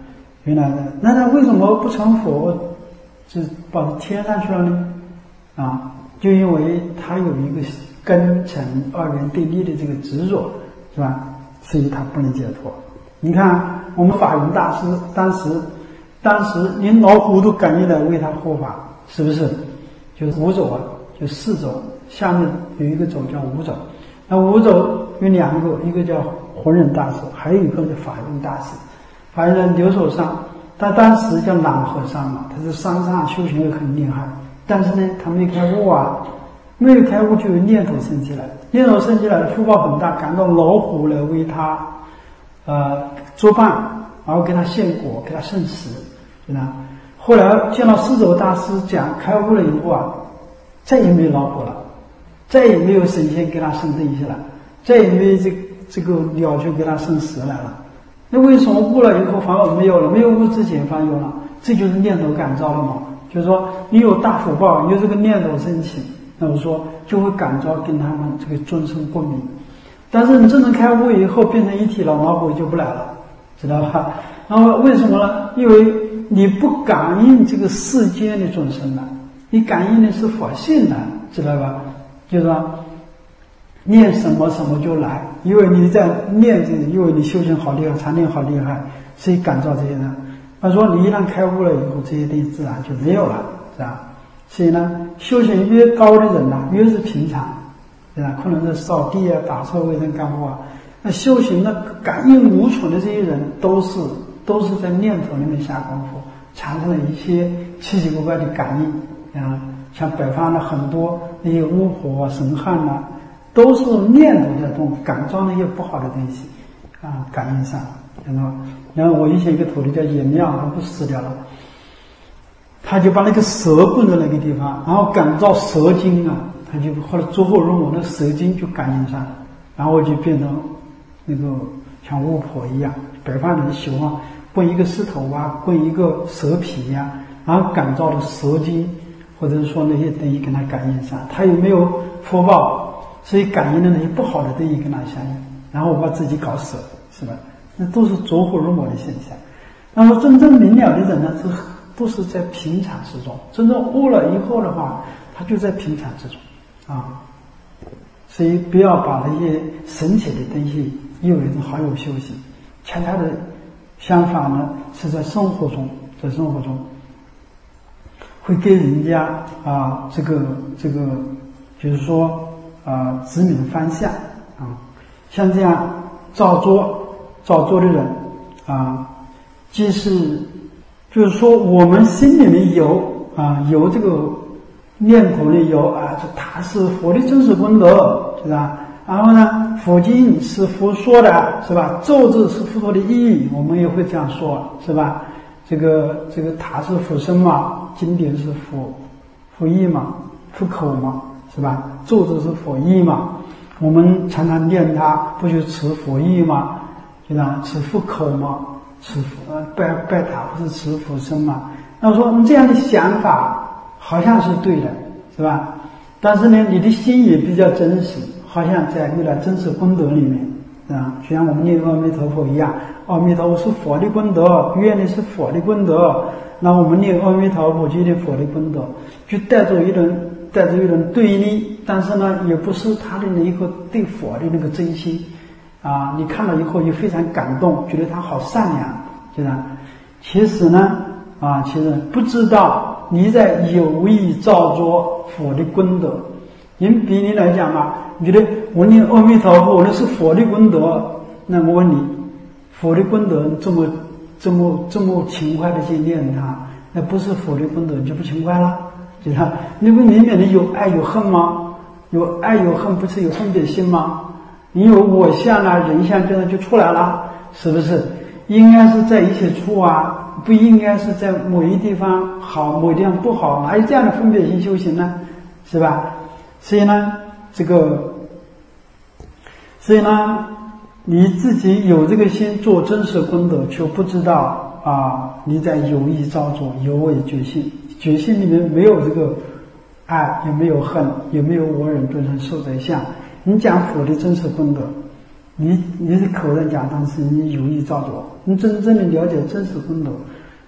原来的，那他为什么不成佛，就跑到天上去了呢？啊，就因为他有一个根尘二元对立的这个执着，是吧？所以他不能解脱。你看我们法云大师当时当时连老虎都敢于来为他护法，是不是？就是五种啊，就四种，下面有一个种叫五种。那五种有两个，一个叫弘忍大师，还有一个叫法云大师。法云人留守上，他当时叫懒和尚嘛，他是山上修行也很厉害，但是呢，他没开悟啊，没有开悟就有念头生起来，念头生起来的福报很大，感到老虎来为他呃作伴，然后给他献果，给他圣食，对吧？后来见到四周大师讲开悟了以后啊，再也没有老虎了，再也没有神仙给他生东西了，再也没有这这个鸟就给他生食来了。那为什么悟了以后反而没有了？没有悟之前反而有了，这就是念头感召了嘛。就是说你有大福报，你有这个念头升起，那我说就会感召跟他们这个众生共鸣。但是你真正开悟以后变成一体了，老虎就不来了，知道吧？然后为什么呢？因为你不感应这个世间的众生了，你感应的是佛性的，知道吧？就是说念什么什么就来，因为你在念这，因为你修行好厉害，禅定好厉害，所以感召这些人。他说你一旦开悟了以后，这些东西自然就没有了，是吧？所以呢，修行越高的人呢，越是平常，对吧？可能是扫地啊、打扫卫生干活啊，那修行的感应无穷的这些人，都是都是在念头里面下功夫，产生了一些奇奇怪怪的感应啊，像北方的很多那些巫婆啊、神汉啊，都是念头在动，感召那些不好的东西啊，感应上。然后，然后我以前一个徒弟叫颜亮，他不死掉了，他就把那个蛇棍在那个地方，然后感召蛇精啊，他就后来之后用我那蛇精就感应上，然后就变成那个像巫婆一样。北方人喜欢棍一个石头啊，棍一个蛇皮呀、啊，然后感召的蛇精，或者是说那些东西跟他感应上，他有没有福报，所以感应的那些不好的东西跟他相应，然后我把自己搞死了，是吧？那都是着火入魔的现象。那么真正明了的人呢，是都是在平常之中。真正悟了以后的话，他就在平常之中啊。所以不要把那些神奇的东西以为是好有修行，恰恰的相反呢，是在生活中，在生活中会给人家啊，这个这个，就是说啊，指明方向啊。像这样造作。造作的人啊，即是就是说我们心里面有啊有这个念头里有啊，这它是佛的真实功德，是吧？然后呢，佛经是佛说的，是吧？咒字是佛陀的意义，我们也会这样说，是吧？这个这个塔是佛身嘛，经典是佛佛意嘛，佛口嘛，是吧？咒字是佛意嘛，我们常常念它，不就持佛意吗？对吧？持佛口嘛，持佛呃拜拜塔不是持佛身嘛？那我说你这样的想法好像是对的，是吧？但是呢，你的心也比较真实，好像在未来真实功德里面，啊，就像我们念阿弥陀佛一样，阿弥陀佛是佛的功德，愿的是佛的功德，那我们念阿弥陀佛就念佛的功德，就带着一种带着一种对立，但是呢，也不是他的那一个对佛的那个真心。啊，你看了以后就非常感动，觉得他好善良，对吧？其实呢，啊，其实不知道你在有意造作佛的功德。因比你来讲嘛，你觉得我念阿弥陀佛，那是佛的功德，那我问你，佛的功德这么这么这么勤快的去念它，那不是佛的功德，你就不勤快了，对吧？你不明显的有爱有恨吗？有爱有恨，不是有分别心吗？你有我相啊，人相，这样就出来了，是不是？应该是在一些处啊，不应该是在某一地方好，某一地方不好，哪有这样的分别心修行呢？是吧？所以呢，这个，所以呢，你自己有这个心做真实功德，却不知道啊，你在有意造作，有违觉性，觉性里面没有这个爱，也没有恨，也没有我人众生寿者相。你讲佛的真实功德，你你是口上讲，但是你有意造作。你真正的了解真实功德，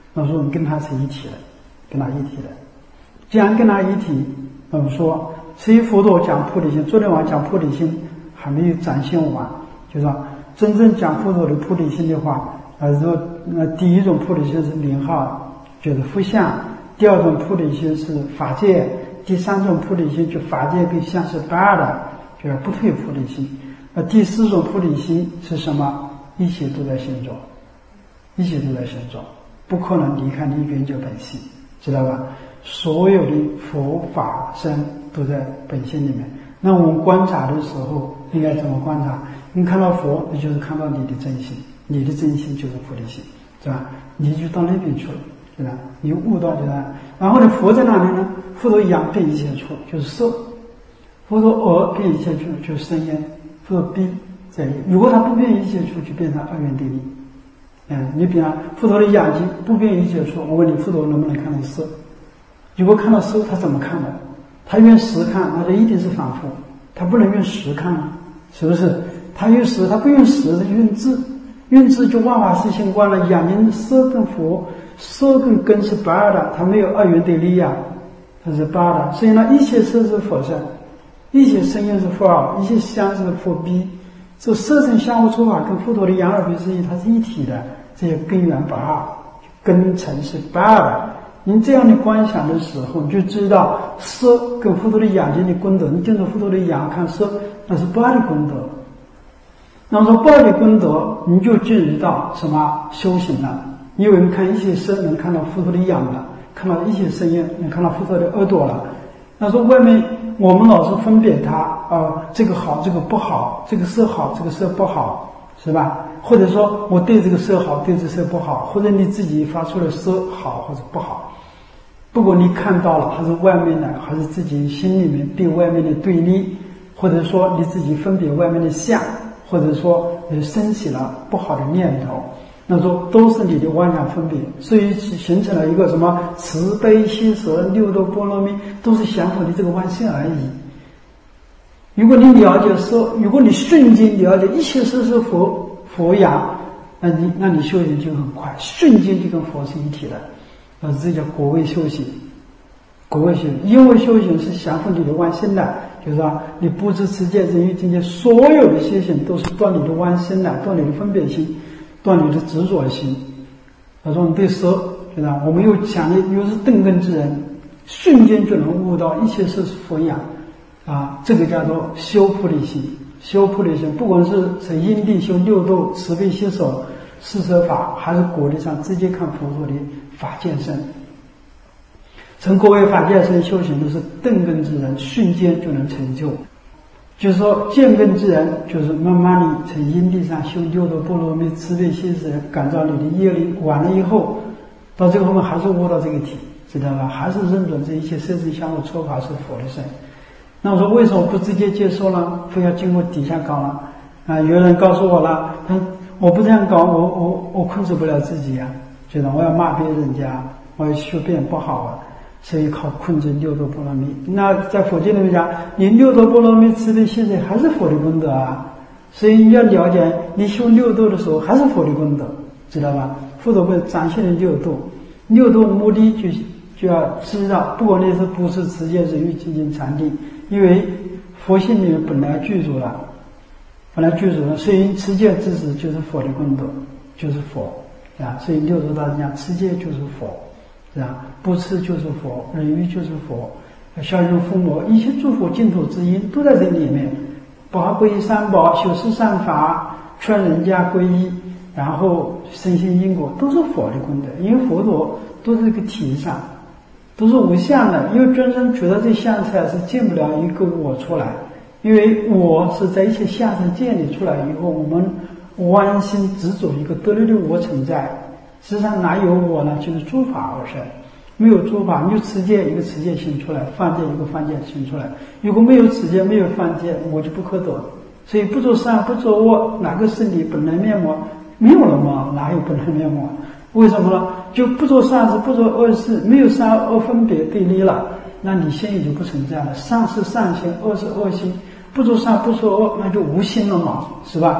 那说我们跟他是一体的，跟他一体的。既然跟他一体，那么说，所以佛陀讲菩提心，昨天晚上讲菩提心还没有展现完，就是说真正讲佛陀的菩提心的话，呃，说那第一种菩提心是名号，就是福相；第二种菩提心是法界；第三种菩提心就法界跟相是不二的，就是不退菩提心。呃，第四种菩提心是什么？一切都在心中，一切都在心中，不可能离开你圆觉本性，知道吧？所有的佛法身都在本性里面。那我们观察的时候应该怎么观察？你看到佛，那就是看到你的真心，你的真心就是菩提心，是吧？你就到那边去了，是吧？你悟到就是，然后呢，佛在哪里呢？佛陀眼遍一切处就是色，佛陀耳遍一切处就是声音，佛陀鼻在，如果他不遍一切处，就变成二元对立。嗯，你比方佛陀的眼睛不遍一切处，我问你，佛陀能不能看到色？如果看到色，他怎么看的？他用实看，那就一定是反复，他不能用实看啊，是不是？他用实，他不用实，他用智，用智就万法是性观了。眼睛色跟佛，色跟根是不二的，它没有二元对立呀、啊，它是不二的。所以呢，一切色是佛身，一切声音是佛耳，一切香是佛鼻。这色声香味触法跟佛陀的眼耳鼻舌意，它是一体的，这些根源不二，根尘是不二的。你这样的观想的时候，你就知道色跟佛陀的眼睛的功德，你盯着佛陀的眼看色，那是不二的功德。那么说不二的功德，你就进入到什么修行了？因为你看一切声能看到佛陀的眼了，看到一切声音能看到佛陀的耳朵了。那说外面我们老是分别它啊、呃，这个好，这个不好，这个色好，这个色不好，是吧？或者说我对这个色好，对这个色不好，或者你自己发出了色好或者不好。不管你看到了还是外面的，还是自己心里面对外面的对立，或者说你自己分别外面的相，或者说呃升起了不好的念头，那说都是你的妄想分别，所以形成了一个什么慈悲喜舍六度波罗蜜，都是降伏的这个妄性而已。如果你了解色，如果你瞬间了解一切色是佛佛养，那你那你修行就很快，瞬间就跟佛是一体的。呃，这叫果位修行，果位修行，因为修行是降伏你的妄心的，就是说你不知持戒人欲境界，所有的修行都是断你的妄心的，断你的分别心，断你的执着心。他说你对色，对吧？我们又强烈又是顿根之人，瞬间就能悟到一切是佛养啊，这个叫做修菩提心。修菩提心，不管是在因地修六度、慈悲喜舍、四摄法，还是果地上直接看佛陀的法界身。成果位法界身修行的是顿根之人，瞬间就能成就。就是说见根之人，就是慢慢的从因地上修六度波罗蜜、慈悲喜舍，感召你的业力完了以后，到最后面还是悟到这个体，知道吧？还是认准这一切色声香味触法是佛的身。那我说为什么不直接接受呢？非要经过底下搞呢？啊，有人告诉我了，他我不这样搞，我我我控制不了自己呀、啊，觉得我要骂别人家，我要修辩不好啊，所以靠控制六度波罗蜜。那在佛经里面讲，你六度波罗蜜慈悲喜舍还是佛的功德啊，所以你要了解，你修六度的时候还是佛的功德，知道吧？佛陀会展现的六度，六度目的就就要知道，不管你是布施、持戒、忍辱、精进、禅定。因为佛性里面本来具足了，本来具足了，所以持戒之时就是佛的功德，就是佛啊。所以六祖大师讲，持戒就是佛，是吧？不持就是佛，忍辱就是佛，孝顺父母，一切诸佛净土之因都在这里面。八皈依三宝，修持善法，劝人家皈依，然后深信因果，都是佛的功德。因为佛陀都是一个体上。都是无相的，因为真正觉得这相出来是见不了一个我出来，因为我是在一切相上建立出来以后，我们弯心执着一个得力的我存在，实际上哪有我呢？就是诸法而生，没有诸法，你就持戒一个持戒心出来，犯戒一个犯戒心出来。如果没有持戒，没有犯戒，我就不可得。所以不做善不做恶，哪个是你本来面目？没有了吗？哪有本来面目？为什么呢？就不做善事，不做恶事，没有善恶分别对立了，那你心也就不存在了。善是善心，恶是恶心，不做善不做恶，那就无心了嘛，是吧？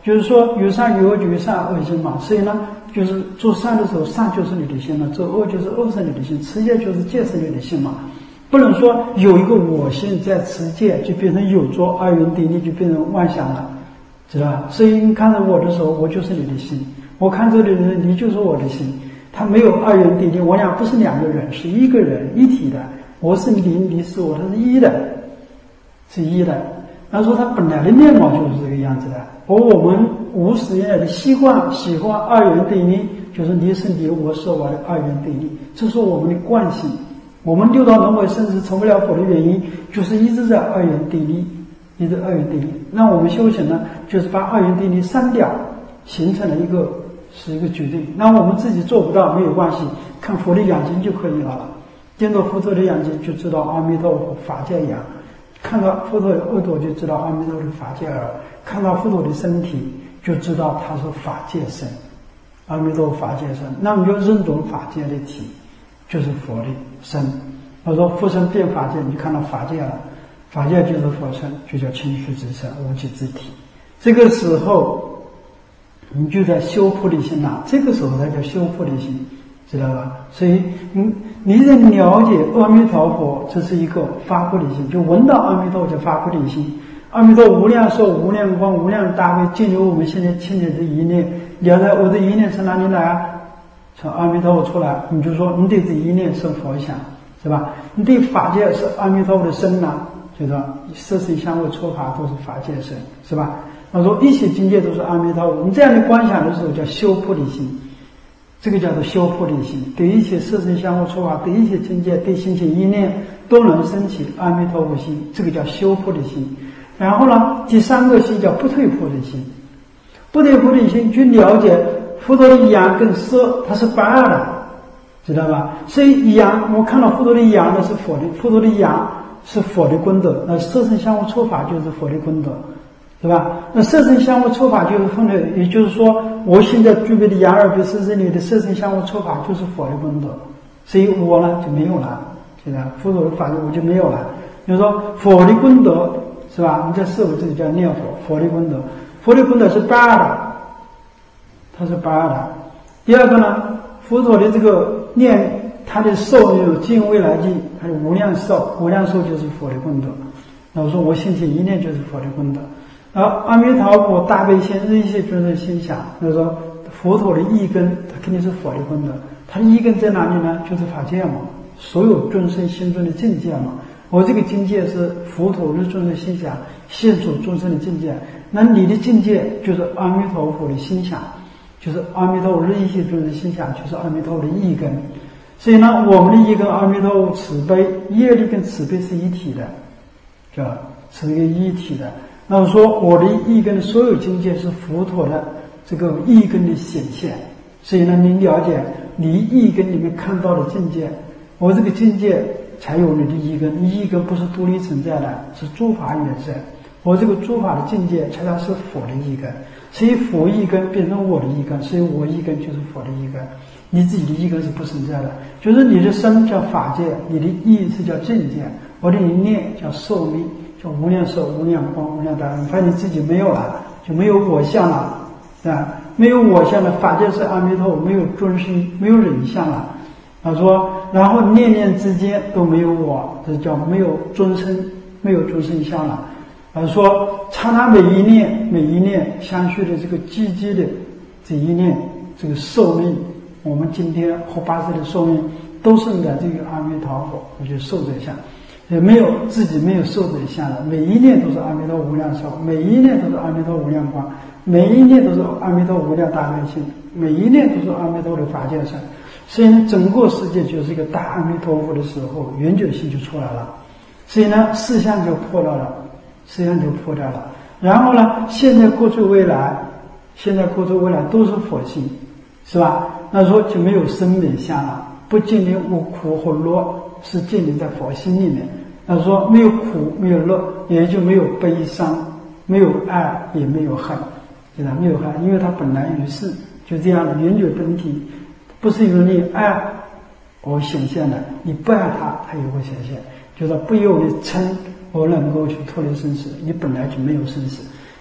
就是说有善有恶就有善恶心嘛，所以呢，就是做善的时候，善就是你的心了；做恶就是恶是你的心，持戒就是戒是你的心嘛。不能说有一个我心在持戒，就变成有作二元对立，就变成妄想了，知道吧？所以你看着我的时候，我就是你的心；我看着你的人，你就是我的心。它没有二元对立，我俩不是两个人，是一个人一体的。我是你，你是我，它是一的，是一的。他说他本来的面貌就是这个样子的，而我们无始以来的习惯喜欢二元对立，就是你是你，我是我的二元对立，这是我们的惯性。我们六道轮回甚至成不了佛的原因，就是一直在二元对立，一直二元对立。那我们修行呢，就是把二元对立删掉，形成了一个是一个决定。那我们自己做不到没有关系，看佛的养经就可以了。见到佛陀的养经就知道阿弥陀佛法界养，看到佛陀的耳朵就知道阿弥陀的法界耳，看到佛陀的身体就知道他是法界身，阿弥陀法界身。那么就认同法界的体就是佛的身。我说佛身变法界，你就看到法界了，法界就是佛身，就叫清虚之身，无极之体。这个时候你就在修菩提心了，这个时候才叫修菩提心，知道吧？所以你你在了解阿弥陀佛，这是一个发菩提心，就闻到阿弥陀佛就发菩提心。阿弥陀无量寿无量光无量大悲，进入我们现在清净的一念，了解我的一念从哪里来啊？从阿弥陀佛出来，你就说你对这一念是佛想，是吧？你对法界是阿弥陀佛的身呐、啊，就是说色身香味触法都是法界身，是吧？他说一切境界都是阿弥陀佛，你这样的观想的时候叫修菩提心，这个叫做修菩提心。对一切色身香味触法，对一切境界，对心起一念都能升起阿弥陀佛心，这个叫修菩提心。然后呢，第三个心叫不退菩提心，不退菩提心去了解佛陀的阳跟色，它是不二的，知道吧？所以阳，我看到佛陀的阳呢是佛的，佛陀的阳是佛的功德，那色身香味触法就是佛的功德，对吧？那色身香味触法就是分的，也就是说，我现在具备的阳二比色身里的色身香味触法就是佛的功德，所以我呢就没有了，现在佛陀的法我就没有了。就是说佛的功德，是吧？你在事物这里叫念佛，佛的功德，佛的功德是不二的，它是不二的。第二个呢，佛陀的这个念，他的寿有尽未来际，还有无量寿，无量寿就是佛的功德。那我说我心起一念就是佛的功德。而阿弥陀佛大悲心日一切众生心想，就是说佛陀的意根，它肯定是佛的功德。它的意根在哪里呢？就是法界嘛，所有众生心中的境界嘛。我这个境界是佛陀的众生心想现出众生的境界，那你的境界就是阿弥陀佛的心想，就是阿弥陀佛日一切众生心想，就是阿弥陀佛的意根。所以呢，我们的意根阿弥陀佛慈悲，业力跟慈悲是一体的，叫是一个一体的。那我说我的意根所有境界是佛陀的这个意根的显现，所以呢，你了解你意根里面看到的境界，我这个境界才有你的意根，你意根不是独立存在的，是诸法原生。我这个诸法的境界才叫是佛的意根，所以佛意根变成我的意根，所以我意根就是佛的意根。你自己的意根是不存在的，就是你的身叫法界，你的意是叫境界，我的一念叫寿命，叫无量寿、无量光、无量大悲。你发现你自己没有了，就没有我相了，是吧？没有我相了，法界是阿弥陀佛，没有众生，没有人相了。他说，然后念念之间都没有我，这叫没有众生，没有众生相了。他说，刹那每一念每一念相续的这个积极的这一念，这个寿命，我们今天活八十的寿命都是在这个阿弥陀佛，我就受者相，也没有自己没有受者相了。每一念都是阿弥陀无量寿，每一念都是阿弥陀无量光，每一念都是阿弥陀无量大悲心，每一念都是阿弥陀的法界身。所以呢，整个世界就是一个大阿弥陀佛的时候，圆觉性就出来了。所以呢，四相就破掉了，四相就破掉了。然后呢，现在、过去、未来，现在、过去、未来都是佛性，是吧？那说就没有生灭相了，不建立无苦和乐，是建立在佛心里面。那说没有苦，没有乐，也就没有悲伤，没有爱，也没有恨，对吧？没有恨，因为它本来于是就这样的圆觉本体。不是由你爱而显现的，你不爱它，它也会显现。就是不由你嗔而能够去脱离生死，你本来就没有生死。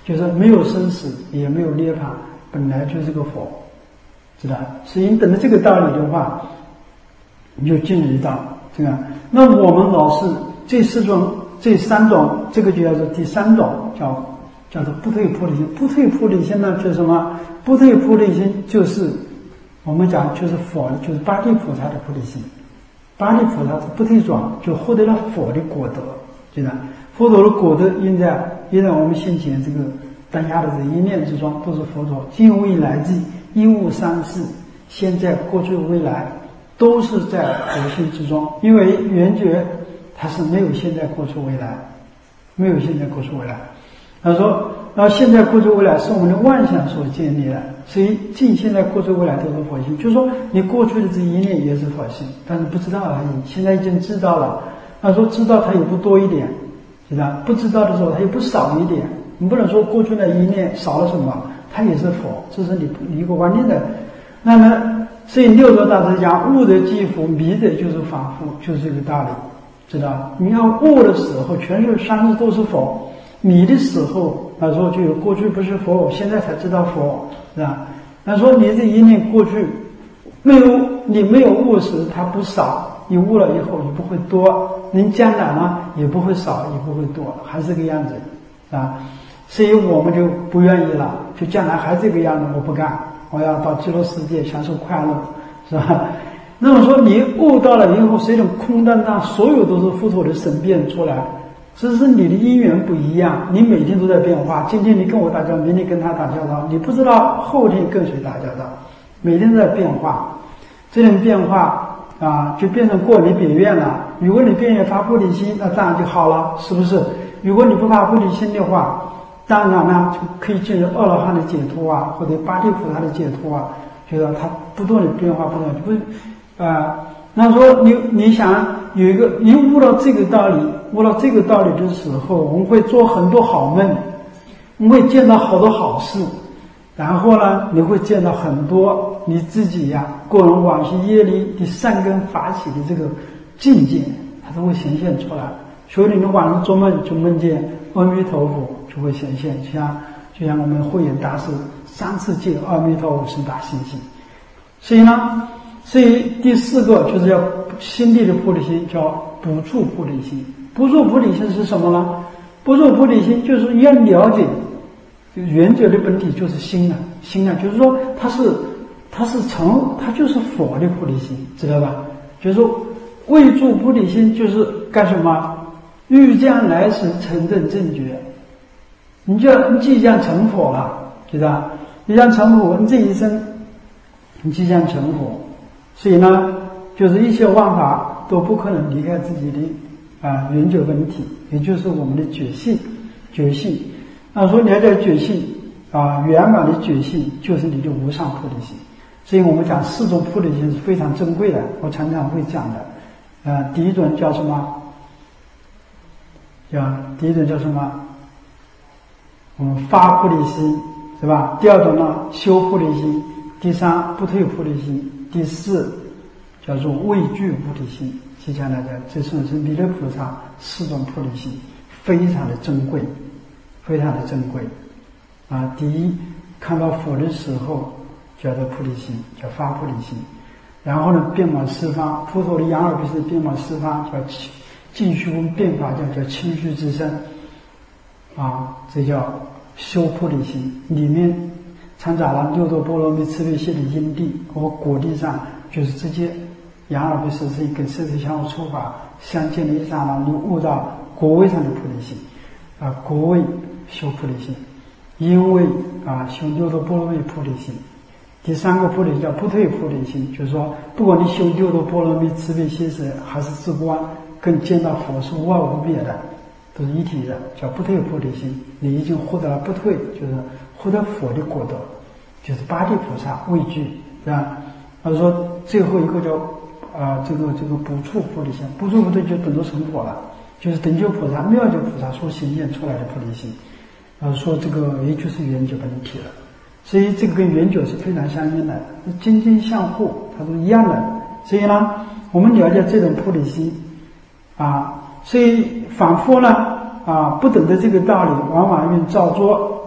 就是没有生死，也没有涅槃，本来就是个佛，知道？所以你等着这个道理的话，你就进入到这个。那我们老是这四种、这三种，这个就叫做第三种，叫叫做不退菩提心。不退菩提心呢，就是什么？不退菩提心就是我们讲就是佛，就是八地菩萨的菩提心。八地菩萨是不退转，就获得了佛的果德，对吧？佛陀的果德应在应在我们现前这个当下的这一念之中，都是佛陀今未来际一物三世，现在过去未来都是在佛性之中。因为圆觉它是没有现在过去未来，没有现在过去未来。他说，然后现在过去未来是我们的妄想所建立的，所以尽现在过去未来都是佛性。就是说你过去的这一念也是佛性，但是不知道而已，现在已经知道了。他说知道它也不多一点，是吧？不知道的时候它也不少一点，你不能说过去的一念少了什么，它也是佛，这是你你一个观念的。那么所以六祖大师讲悟的即佛，迷的就是反复，就是这个道理，知道？你要悟的时候全是三世都是佛，迷的时候他说就有过去不是佛，现在才知道佛，是吧？他说你这一念过去没有，你没有悟时它不少，你悟了以后也不会多，你将来呢也不会少也不会多，还是这个样子啊。所以我们就不愿意了，就将来还这个样子，我不干，我要到极乐世界享受快乐，是吧？那么说你悟到了以后，这种空荡荡，所有都是佛陀的神变出来，只是你的因缘不一样，你每天都在变化。今天你跟我打交道，明天跟他打交道，你不知道后天跟谁打交道，每天都在变化。这种变化啊，就变成过你本愿了。如果你本愿发菩提心，那当然就好了，是不是？如果你不发菩提心的话，当然呢就可以进入阿罗汉的解脱啊，或者八地菩萨的解脱啊，就是它不断的变化，不断的不啊、呃。那说你你想有一个，你悟到这个道理，悟到这个道理的时候，我们会做很多好梦，我们会见到好多好事，然后呢，你会见到很多你自己呀、啊、个人往昔业力的善根发起的这个境界，它都会显现出来。所以你晚上做梦就梦见阿弥陀佛，就会显现，像就像我们慧眼大师三次见阿弥陀佛是大信心。所以呢，所以第四个就是要心地的菩提心，叫不住菩提心。不住菩提心是什么呢？不住菩提心就是要了解圆觉的本体就是心啊，心啊，就是说它是它是成，它就是佛的菩提心，知道吧？就是说未住菩提心就是干什么？欲将来时成正正觉，你就你即将成佛了，知道？你将成佛，你这一生你即将成佛，所以呢，就是一切万法都不可能离开自己的啊圆觉本体，也就是我们的觉性，觉性。那说了解觉性啊，圆满的觉性就是你的无上菩提心。所以我们讲四种菩提心是非常珍贵的，我常常会讲的。啊，第一种叫什么？叫第一种叫什么？嗯，发菩提心，是吧？第二种呢，修菩提心；第三，不退菩提心；第四，叫做畏惧菩提心。接下来讲，这是弥勒菩萨四种菩提心，非常的珍贵，非常的珍贵。啊，第一，看到佛的时候叫做菩提心，叫发菩提心。然后呢，遍满十方，佛陀的眼耳鼻舌遍满十方，叫尽虚空变法，叫叫清虚之身。啊，这叫修菩提心，里面掺杂了六度波罗蜜慈悲心的因地和果地上，就是直接眼耳鼻舌身跟色身相互触法相见的一刹那，你悟到果位上的菩提心。啊，果位修菩提心，因为啊修六度波罗蜜菩提心。第三个菩提叫不退菩提心，就是说不管你修六度波罗蜜慈悲心识还是自观，跟见到佛是无二无别的，都是一体的，叫不退菩提心。你已经获得了不退，就是获得佛的果德，就是八地菩萨畏惧，是吧？他说最后一个叫啊、呃、这个这个不触菩提心，不触菩提就等着成佛了，就是等觉菩萨妙觉菩萨所显现出来的菩提心。啊，说这个也就是圆觉本体了。所以这个跟圆觉是非常相应的，金金相互，它是一样的。所以呢，我们了解这种菩提心啊，所以反复呢啊，不懂得这个道理，往往用造作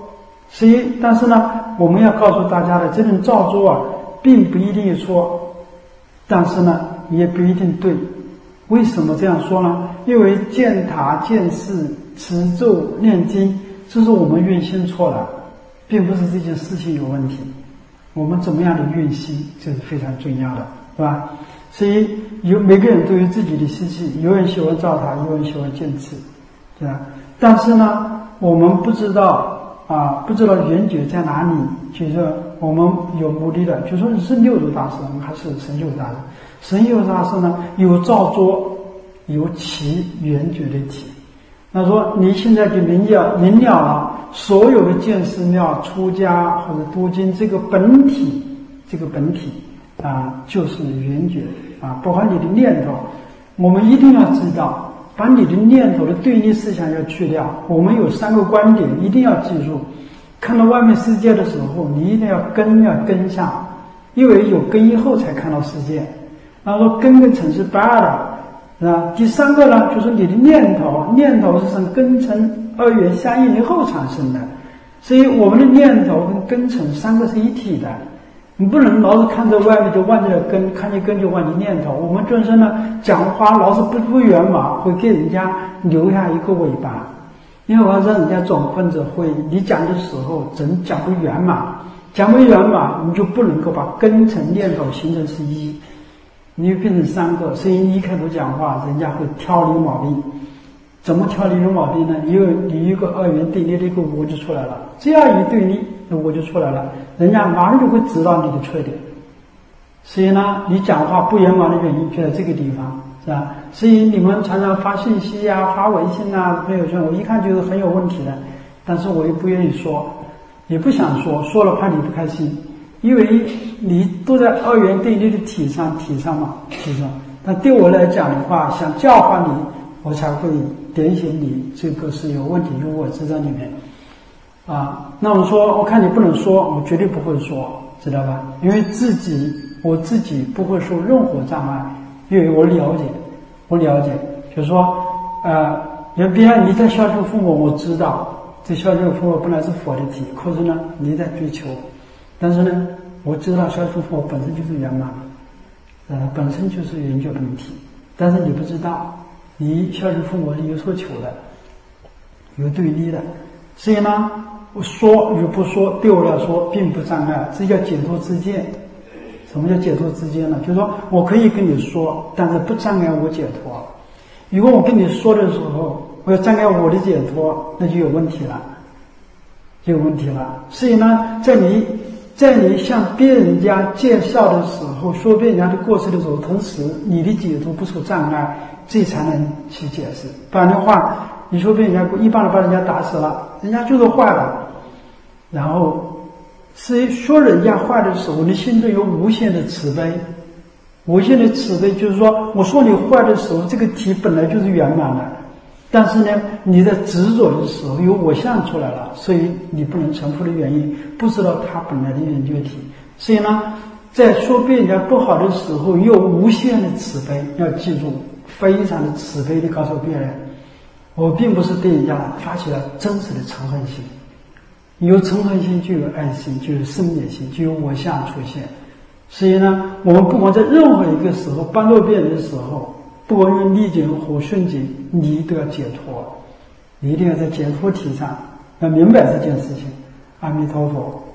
所以，但是呢，我们要告诉大家的，这种造作啊，并不一定错，但是呢，也不一定对。为什么这样说呢？因为建塔、建寺、持咒、念经，这是我们运心错了，并不是这件事情有问题。我们怎么样的运心，这是非常重要的，是吧？所以有每个人都有自己的习气，有人喜欢造塔，有人喜欢建寺，对吧？但是呢，我们不知道啊，不知道缘觉在哪里。就是说我们有目的的，就说是六祖大师还是神秀大师？神秀大师呢，有造作，有其缘觉的体。那说你现在就明了明了了，所有的建寺庙、出家或者读经，这个本体，这个本体啊，就是缘觉啊，包括你的念头，我们一定要知道，把你的念头的对立思想要去掉。我们有三个观点，一定要记住。看到外面世界的时候，你一定要跟要跟上，因为有根以后才看到世界。然后说根跟尘是不二的，是吧？第三个呢，就是你的念头，念头是从根尘二元相应以后产生的，所以我们的念头跟根尘三个是一体的。你不能老是看着外面就忘记了根，看见根就忘记念头。我们众生呢，讲话老是不不圆满，会给人家留下一个尾巴。因为我要让人家总混着会，你讲的时候真讲不圆满，讲不圆满，你就不能够把根尘念头形成是一，你就变成三个。所以你一开头讲话，人家会挑你毛病。怎么挑你的毛病呢？因为你一个二元对立的一个我就出来了，这样一对立，我就出来了，人家马上就会知道你的缺点。所以呢，你讲话不圆满的原因就在这个地方。是吧？所以你们常常发信息啊、发微信啊、朋友圈，我一看就是很有问题的，但是我又不愿意说，也不想说，说了怕你不开心，因为你都在二元对立的体上，体上嘛，体上。但对我来讲的话，想教化你，我才会点醒你，这个是有问题，有我知在里面啊。那我说，我看你不能说，我绝对不会说，知道吧？因为自己我自己不会受任何障碍。因为我了解，我了解，就是说，呃，人别人你在孝顺父母，我知道这孝顺父母本来是佛的体，可是呢，你在追求，但是呢，我知道孝顺父母本身就是圆满，呃，本身就是圆觉本体，但是你不知道，你孝顺父母是有所求的，有对立的，所以呢，我说与不说，对我来说并不障碍，这叫解脱自见。什么叫解脱之间呢？就是说我可以跟你说，但是不障碍我解脱。如果我跟你说的时候，我要障碍我的解脱，那就有问题了，就有问题了。所以呢，在你在你向别人家介绍的时候，说别人家的过失的时候，同时你的解脱不受障碍，这才能去解释。不然的话，你说别人家一般的把人家打死了，人家就是坏了，然后。所以说人家坏的时候，你心中有无限的慈悲，无限的慈悲就是说，我说你坏的时候，这个体本来就是圆满的，但是呢，你在执着的时候有我相出来了，所以你不能成佛的原因，不知道它本来的圆觉体。所以呢，在说别人家不好的时候，有无限的慈悲，要记住，非常的慈悲地告诉别人，我并不是对人家发起了真实的嗔恨心。有嗔恨心就有爱心，就有生灭心，就有我相出现。所以呢，我们不管在任何一个时候帮助别人的时候，不管用逆境或顺境，你都要解脱，你一定要在解脱体上要明白这件事情。阿弥陀佛。